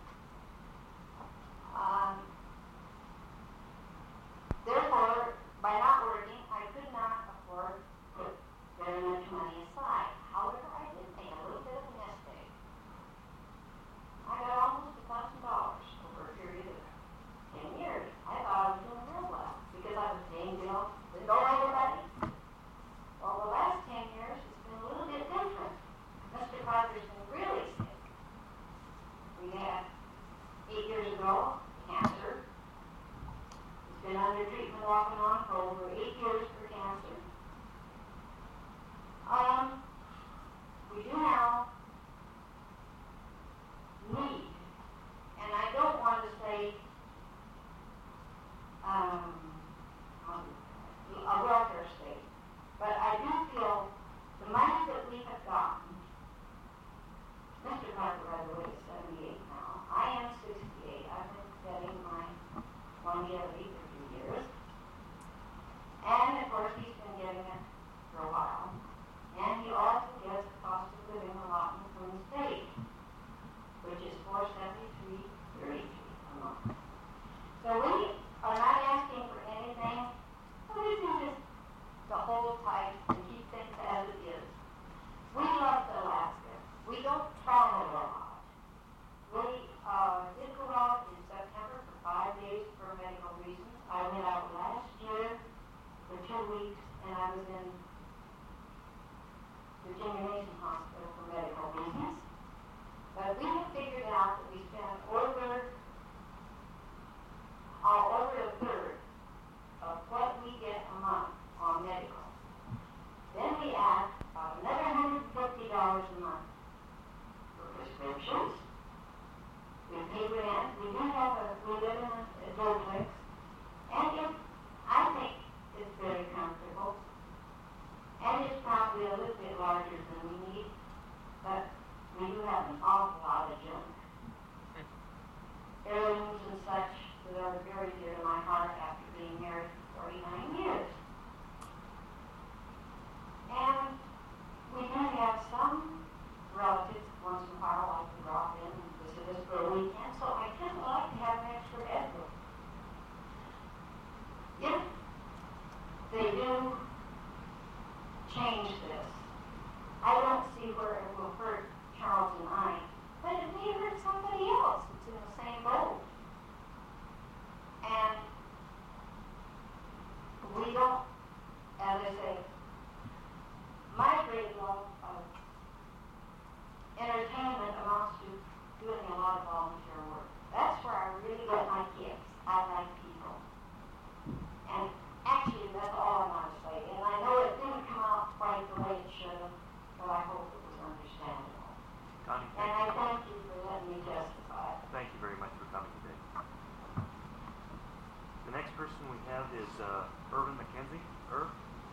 Therefore, by not working, I could not afford to put very much money aside. However, I did make a little bit of a nest egg. I got almost $1,000 over a period of 10 years. I thought I was doing real well because I was paying bills with no everybody. Well, the last 10 years it's been a little bit different. Mr. Carter's been really sick. We had 8 years ago cancer. He's been under treatment off and on for over 8 years for cancer. We do now need, and I don't want to say a welfare state, but I do feel the money that we have gotten longevity for 2 years. And of course, he's been getting it for a while. And he also gets the cost of living allotment from the state, which is $473.33 a month. So we are not asking for anything. So this is just to hold tight and keep things as it is. We love Alaska. We don't travel a lot. We did go out in September for 5 days for medical reasons. I went out last year for 2 weeks, and I was in Virginia Mason Hospital for medical reasons. But we have figured out that we spend over a third of what we get a month on medical. Then we add another $150 a month for prescriptions. We pay rent. We live in a duplex. And I think it's very comfortable. And it's probably a little bit larger than we need, but we do have an awful lot of junk. Heirlooms and such that are very dear to my heart after being married for 49 years. And we do have some relatives once in a while like to drop in and visit us for a weekend, so I kind of like to have an extra bedroom. If they do change this, I don't see where it will hurt Charles and I, but it may hurt somebody else that's in the same boat. And we don't, as I say, my great love of entertainment amounts to doing a lot of volunteer work. That's where I really get my gifts. I like people. And actually, that's all I want to say. And I know it didn't come out quite the way it should have, but I hope it was understandable. Connie, And I thank you for letting me testify. thank you very much for coming today. The next person we have is Irvin McKenzie. Irv?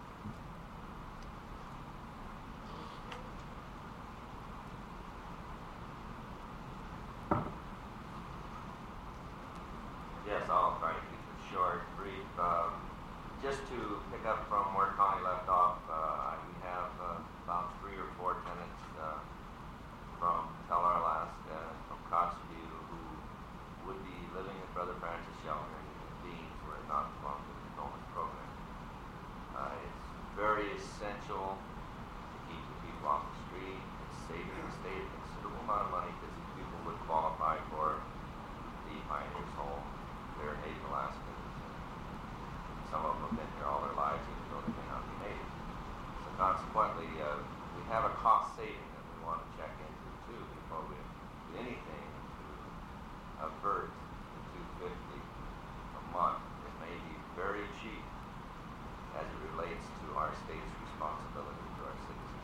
Yes, I'll try to keep it short, brief. Just to pick up from where Connie left off, we have about 3 or 4 tenants from Teller, Alaska, from Kotzebue, who would be living at Brother Francis Shelter in Beans, were it not belong to the bonus program. It's very essential to keep the people off the street. It's saving the state a considerable amount of money because these people would qualify for the Pioneers Home. They're native Alaskans. Some of them have been here all their lives, even though they may not be native. So consequently, we have a cost saving that we want to check into too before we do anything to avert the $250 a month. It may be very cheap as it relates to our state's responsibility to our citizens.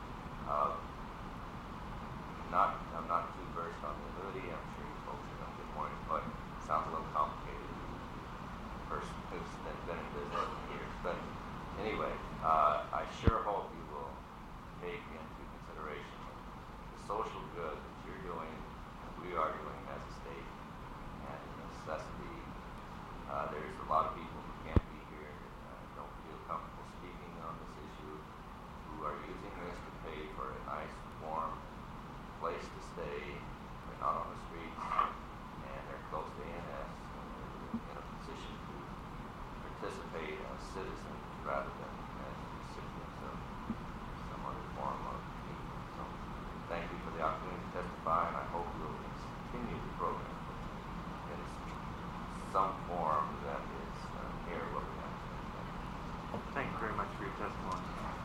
I'm not too versed on the annuity. I'm sure you folks are going to get more into it. It sounds a little complicated. Person who's been in business for years. But anyway, I sure hope you will take into consideration the social good that you're doing, and we are doing as a state, and the necessity. There's a lot of people who can't be here, don't feel comfortable speaking on this issue, who are using this to pay for a nice, warm place to stay. They're not on the streets, and they're close to ANS, and they're in a position to participate as citizens rather than as recipients of some other form of treatment. So thank you for the opportunity to testify, and I hope we'll continue the program in some form that is near what we have. Thank you very much for your testimony.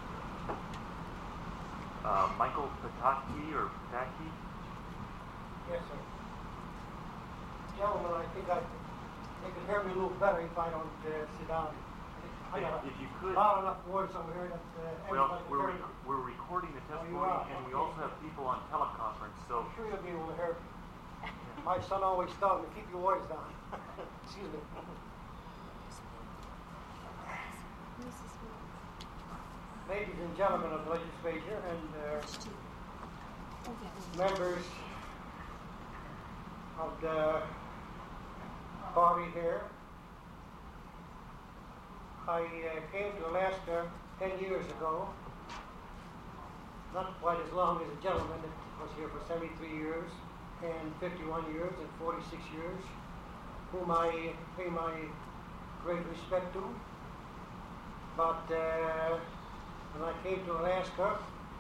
Michael Pataki or Pataki? Yes, sir. Gentlemen, I think they can hear me a little better if I don't sit down. I got If you could. loud enough voice over here that Well, everybody can hear me. we're recording the testimony, are? and we Okay. also have people on teleconference, so I'm sure you'll be able to hear me. My son always tells me, keep your voice down. Excuse me. Ladies and gentlemen of the legislature and members of the body here, I came to Alaska 10 years ago, not quite as long as a gentleman that was here for 73 years and 51 years and 46 years, whom I pay my great respect to. But when I came to Alaska,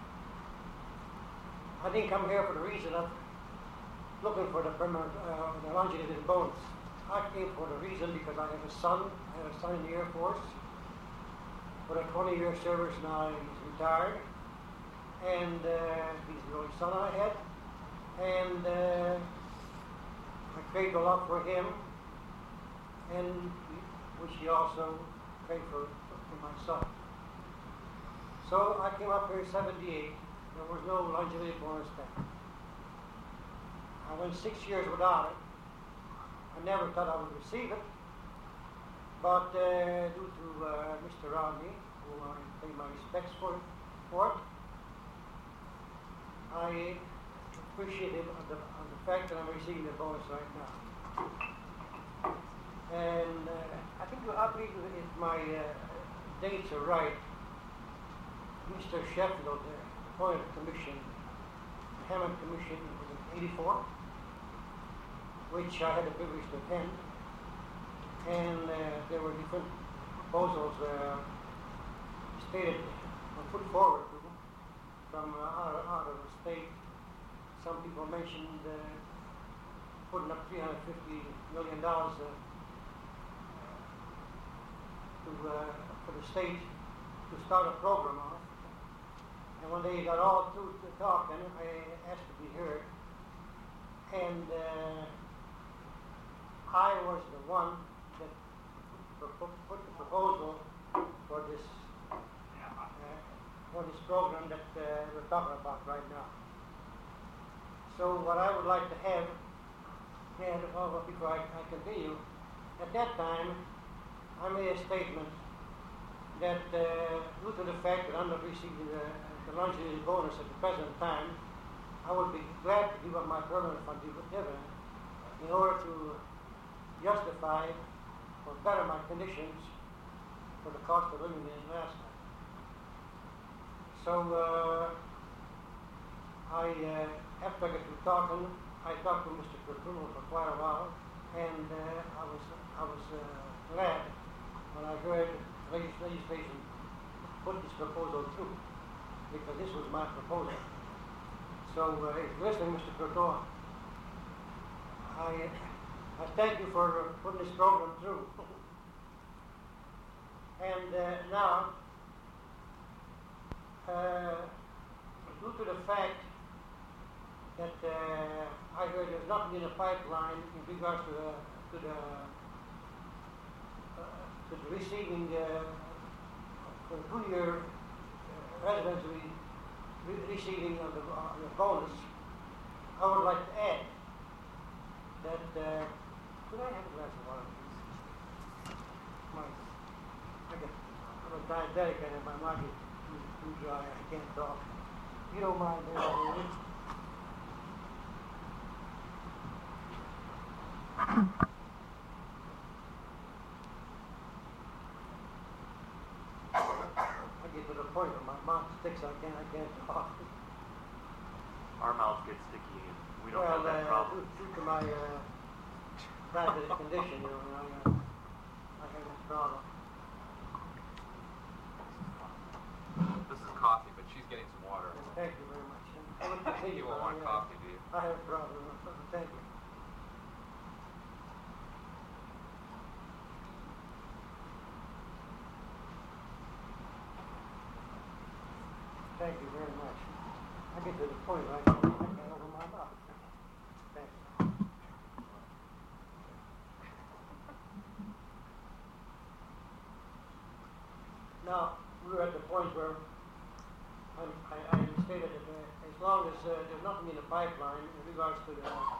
I didn't come here for the reason of looking for the permanent, the longevity bonus. I came for the reason because I have a son. I have a son in the Air Force with a 20-year service now. He's retired, and he's the only son I had. And I prayed a lot for him, and which he also prayed for my son. So I came up here in '78. There was no longevity bonus then. I went 6 years without it. I never thought I would receive it, but due to Mr. Rodney, whom I pay my respects for it, I appreciate him on the fact that I'm receiving the bonus right now. And I believe if my dates are right, Mr. Sheffield appointed a commission, the Hammond Commission, was in '84, which I had the privilege to attend, and there were different proposals stated or put forward to them from out of the state. Some people mentioned putting up $350 million for the state to start a program on. And when they got all through talking, I asked to be heard, and I was the one that put the proposal for this program that we're talking about right now. So what I would like to have, and before I continue, at that time I made a statement that due to the fact that I'm not receiving the longevity bonus at the present time, I would be glad to give up my permanent fund dividend in order to justify or better my conditions for the cost of living in Alaska. So after I got through talking, I talked to Mr. Kurtulov for quite a while, and I was glad when I heard legislation put this proposal through, because this was my proposal. So if you're listening, Mr. Kurtulov, I thank you for putting this program through. And now, due to the fact that I heard there's nothing in the pipeline in regards to the receiving for 2-year residents receiving of the bonus, I would like to add that could I have a glass of water, please? I'm a diabetic and my mouth is too dry. I can't talk. You don't mind that? I get to the point where my mouth sticks. I can't talk. Our mouths get sticky, and we don't have that problem. Due to my diabetic condition, you know, I have this problem. This is coffee, but she's getting some water. Thank you very much. I will continue. You won't want coffee, do you? I have a problem. Thank you. Thank you very much. I get to the point where I can't over my mouth. Thank you. Now, we're at the point where I stated that as long as there's nothing in the pipeline in regards to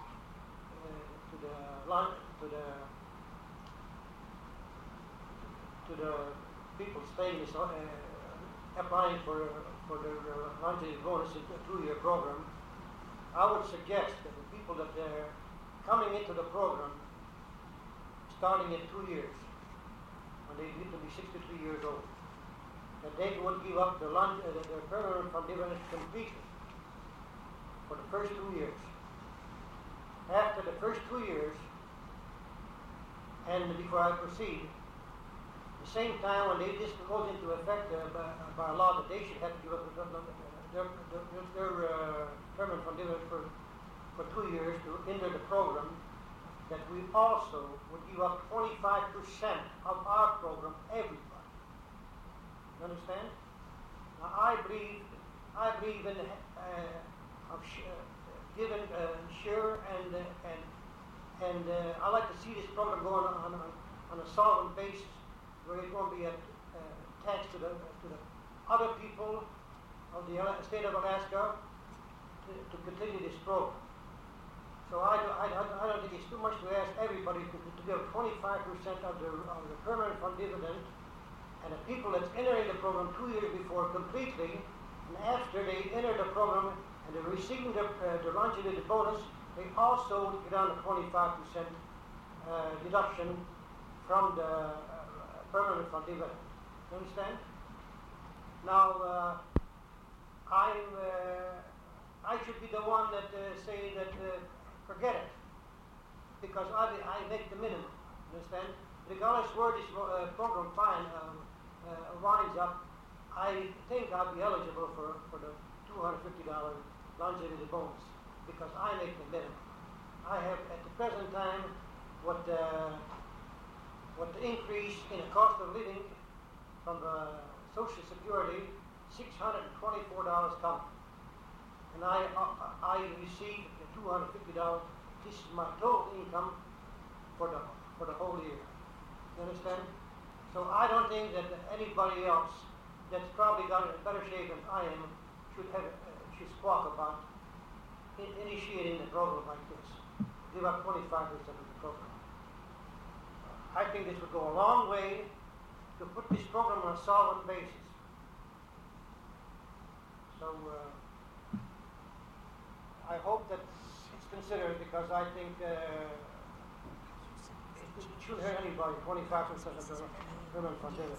the people staying applying for the longevity bonus in a 2-year program, I would suggest that the people that are coming into the program starting in 2 years, and they get to be 63 years old, that they would give up their permanent fund dividend completely for the first 2 years. After the first 2 years, and before I proceed, the same time when this goes into effect by law that they should have to give up their permanent fund dividend for 2 years to enter the program, that we also would give up 25% of our program, everybody. You understand? Now I believe in giving sure and I like to see this program going on a solvent basis, where it won't be attached to the other people of the state of Alaska to continue this program. So I don't think it's too much to ask everybody to give 25% of the permanent fund dividend, and the people that's entering the program 2 years before completely, and after they enter the program and they're receiving the longevity bonus, they also get on a 25% deduction from the permanent fund dividend. You understand? Now, I should be the one that say that forget it, because I make the minimum. Understand? Regardless where this program winds up, I think I'll be eligible for the $250 longevity bonus, because I make the minimum. I have at the present time what the increase in the cost of living from Social Security, $624 coming, and I receive the $250. This is my total income for the whole year. You understand? So I don't think that anybody else that's probably got in better shape than I am should squawk about initiating a program like this. Give up 25% of the program. I think this would go a long way to put this program on a solid basis. So I hope that it's considered, because I think it shouldn't hurt anybody, 25% of the permanent fund dividend.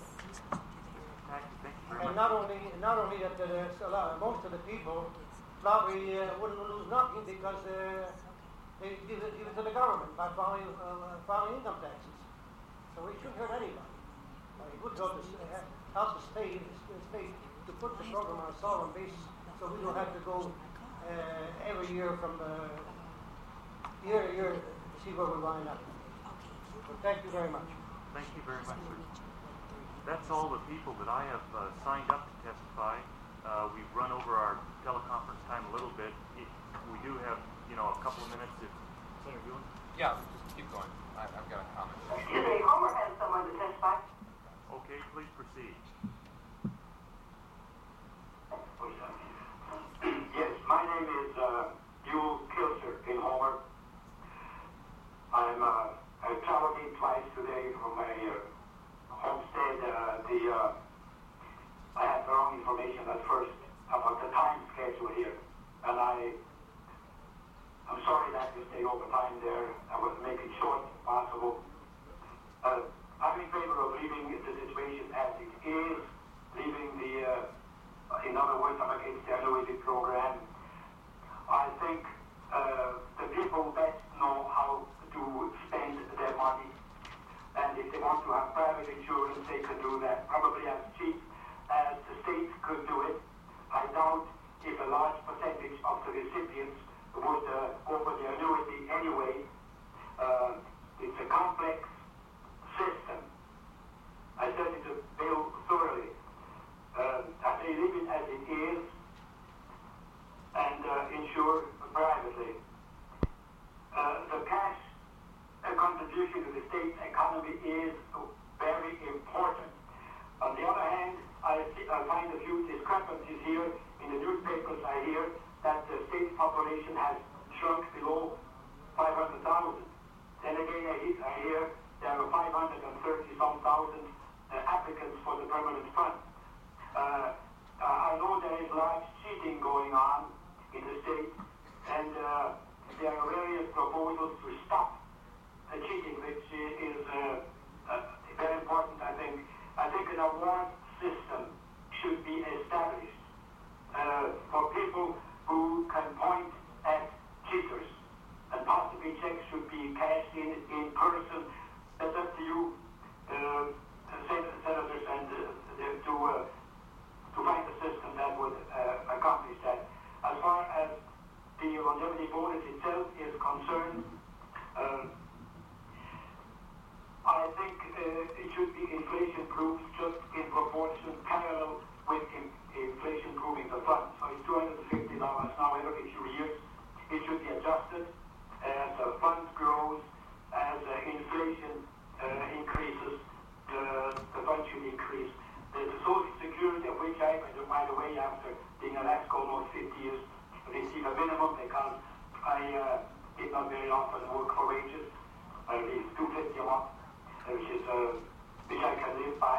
And not only that, most of the people probably wouldn't lose nothing, because they give it to the government by filing income taxes. So it shouldn't hurt anybody. It would help the state to put the program on a solid basis, so we don't have to go every year from year to year to see where we wind up. So thank you very much. Thank you very much, sir. That's all the people that I have signed up to testify. We've run over our teleconference time a little bit. We do have, a couple of minutes. If Senator Buell? Yeah, just keep going. I've got a comment. Excuse me, Homer has someone to testify. Okay, please proceed. Yes, my name is Buell Kilser in Homer. I traveled in twice today from my homestead. I had the wrong information at first about the time schedule here, and I'm sorry that you stay over time there. I was making short as possible. I'm in favor of leaving the situation as it is, leaving in other words, I'm against the annuity program. I think the people best know how to spend their money, and if they want to have private insurance, they can do that, probably as cheap as the state could do it. I doubt if a large percentage of the recipients would go for the annuity anyway. It's a complex system. I studied the bill thoroughly. I say leave it as it is and insure privately. The cash contribution to the state economy is very important. On the other hand, I find a few discrepancies here. In the newspapers I hear that the state population has shrunk below 500,000. Then again I hear there are 530-some thousand applicants for the permanent fund. I know there is large cheating going on in the state, and there are various proposals to stop the cheating, which is very important, I think an award system should be established for people who can point at cheaters, and possibly checks should be cashed in person. That's up to you, senators, and to find a system that would accomplish that. As far as the longevity bonus itself is concerned, I think it should be inflation-proof, just in proportion, parallel with inflation-proofing the fund. So it's $250 now every few years. It should be adjusted as the fund grows, as inflation increases, the fund should increase. The Social Security, of which I, by the way, after being in Alaska almost 50 years, receive a minimum because I did not very often work for wages. I receive $250 a month, which I can live by.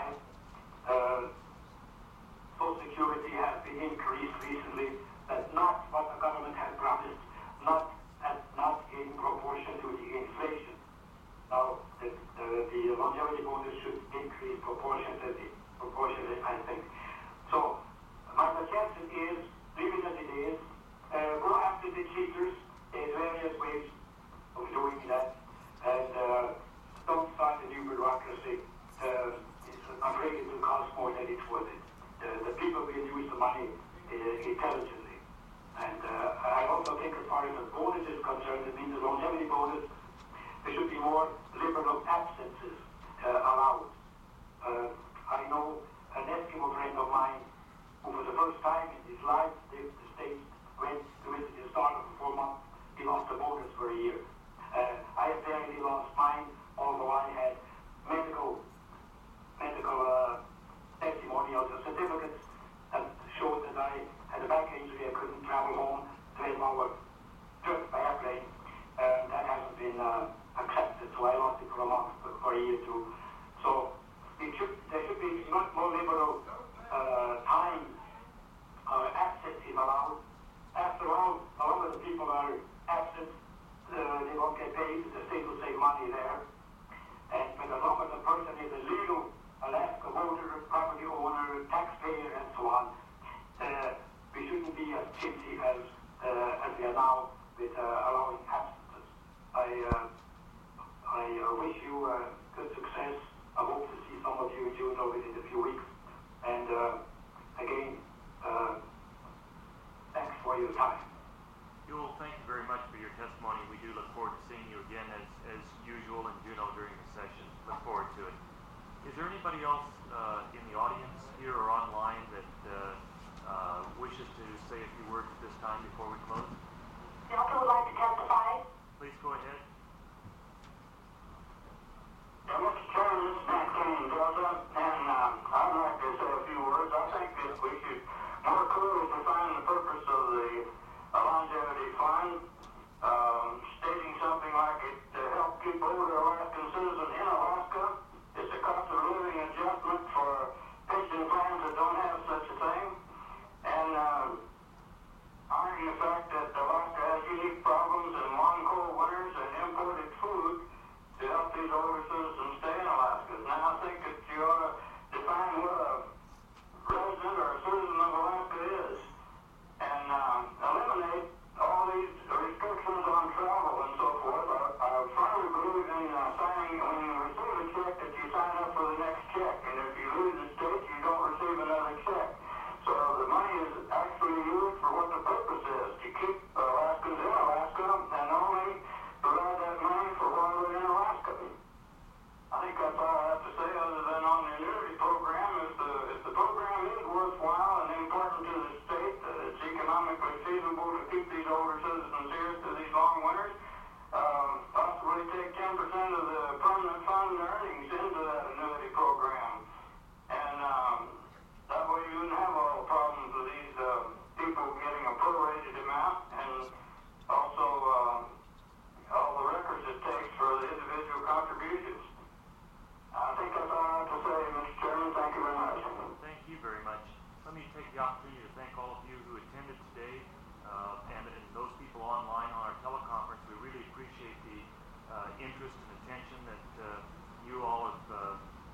Social Security has been increased recently, but not what the government had promised, not in proportion to the inflation. Now, the longevity bonus should increase proportionately, I think. So, my suggestion is, leave it as it is, go after the cheaters. There's various ways of doing that, and don't start a new bureaucracy. I'm afraid it will cost more than it's worth it. The people will use the money intelligently. And I also think as far as the bonus is concerned, it means the longevity bonus, there should be more liberal absences allowed. I know an Eskimo friend of mine who for the first time in his life left the States, went to visit his daughter for 4 months. He lost the bonus for a year. I apparently lost mine, although I had medical testimonials or certificates that showed that I had a back injury. I couldn't travel home, 12-hour trip by airplane. That hasn't been accepted, so I lost it for a month, for a year too. So there should be much more liberal time access is allowed. After all, a lot of the people are absent. They won't get paid. The state will save money there. But as long as the person is a legal Alaska voter, property owner, taxpayer, and so on, we shouldn't be as chintzy as we are now with allowing absences. I wish you good success. I hope to see some of you in Juneau within a few weeks. And again, thanks for your time. Joel, thank you very much for your testimony. We do look forward to seeing you again as usual in Juneau during the session. Look forward to it. Is there anybody else in the audience here or online that wishes to say a few words at this time before we close? I also would like to testify. Please go ahead. Mr. Chairman, this is Matt Kenny in Delta, and I'd like to say a few words. I think that we should more clearly define the purpose of the longevity fund, stating something like it to help keep older Alaskan citizens in Alaska. It's a cost of living adjustment for pension plans that don't have such a thing, and honoring the fact that Alaska has unique problems in long cold winters and imported food to help these older citizens stay in Alaska. Now I think that you ought to define what a resident or a citizen of Alaska is, and eliminate all these restrictions on travel and so forth. I firmly believe in signing, when you receive a check, that you sign up for the next check, and if you leave the state, you don't receive another check. So the money is actually used for what the purpose is, to keep Alaskans in Alaska and only provide that money for while they're in Alaska. I think that's all I have to say, other than on the annuity program. If the program is worthwhile and important to the state, that it's economically feasible to keep these older citizens here through these long winters, possibly take 10% of the permanent fund earnings into that annuity program. And that way you wouldn't have all the problems with these people getting a prorated amount, and also all the records it takes for the individual contributions. I think that's all I have to say, Mr. Chairman. Thank you very much. Thank you very much. Let me take the opportunity to thank all of you who attended today, and those people online on our teleconference. We really appreciate the interest and attention that you all have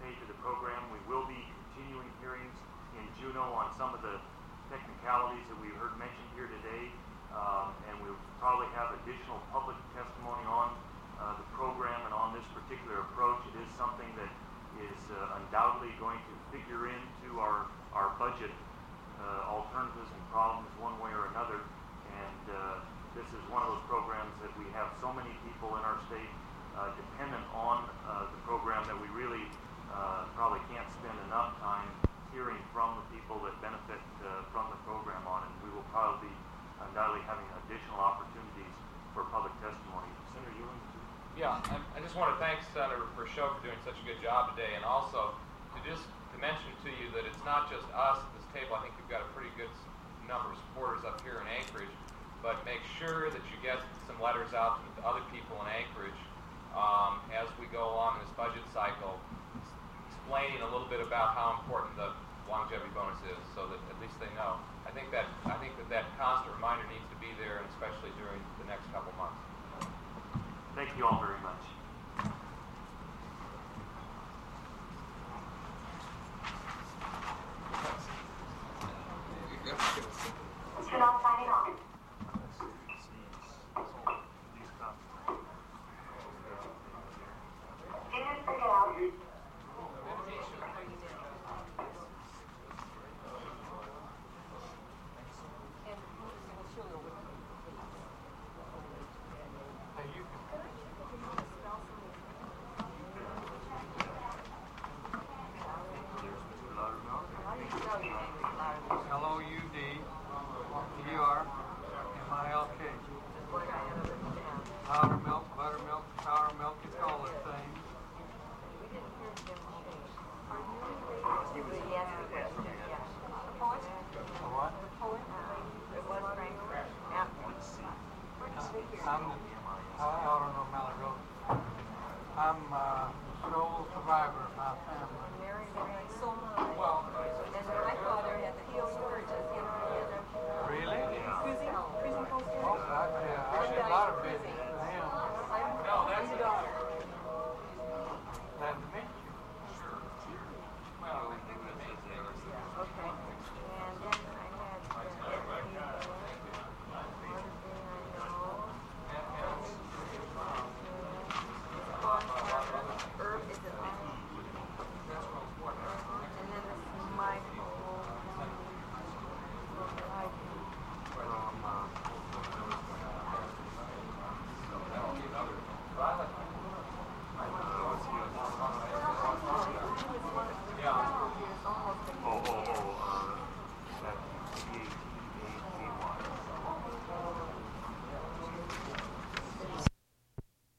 paid to the program. We will be continuing hearings in Juneau on some of the technicalities that we've heard mentioned here today, and we'll probably have additional public testimony on the program and on this particular approach. It is something that is undoubtedly going to figure into our budget alternatives and problems one way or another, and this is one of those programs that we have so many people in our state dependent on the program that we really probably can't spend enough time hearing from the people that benefit from the program on it. We will probably be undoubtedly having additional opportunities for public testimony. Senator Ewing? Yeah, I just want to thank Senator Verschow for doing such a good job today, and also to mention to you that it's not just us at this table. I think you've got a pretty good number of supporters up here in Anchorage, but make sure that you get some letters out to other people in Anchorage as we go along in this budget cycle, explaining a little bit about how important the longevity bonus is, so that at least they know. I think that constant reminder needs to be there, and especially during the next couple months. Thank you all very much. Chanel signing off. Students to get out. L-O-U-D-E-R-M-I-L-K. Powder milk, buttermilk, sour milk, it's all the same. I don't know Mally Road. I'm a sole survivor of my family.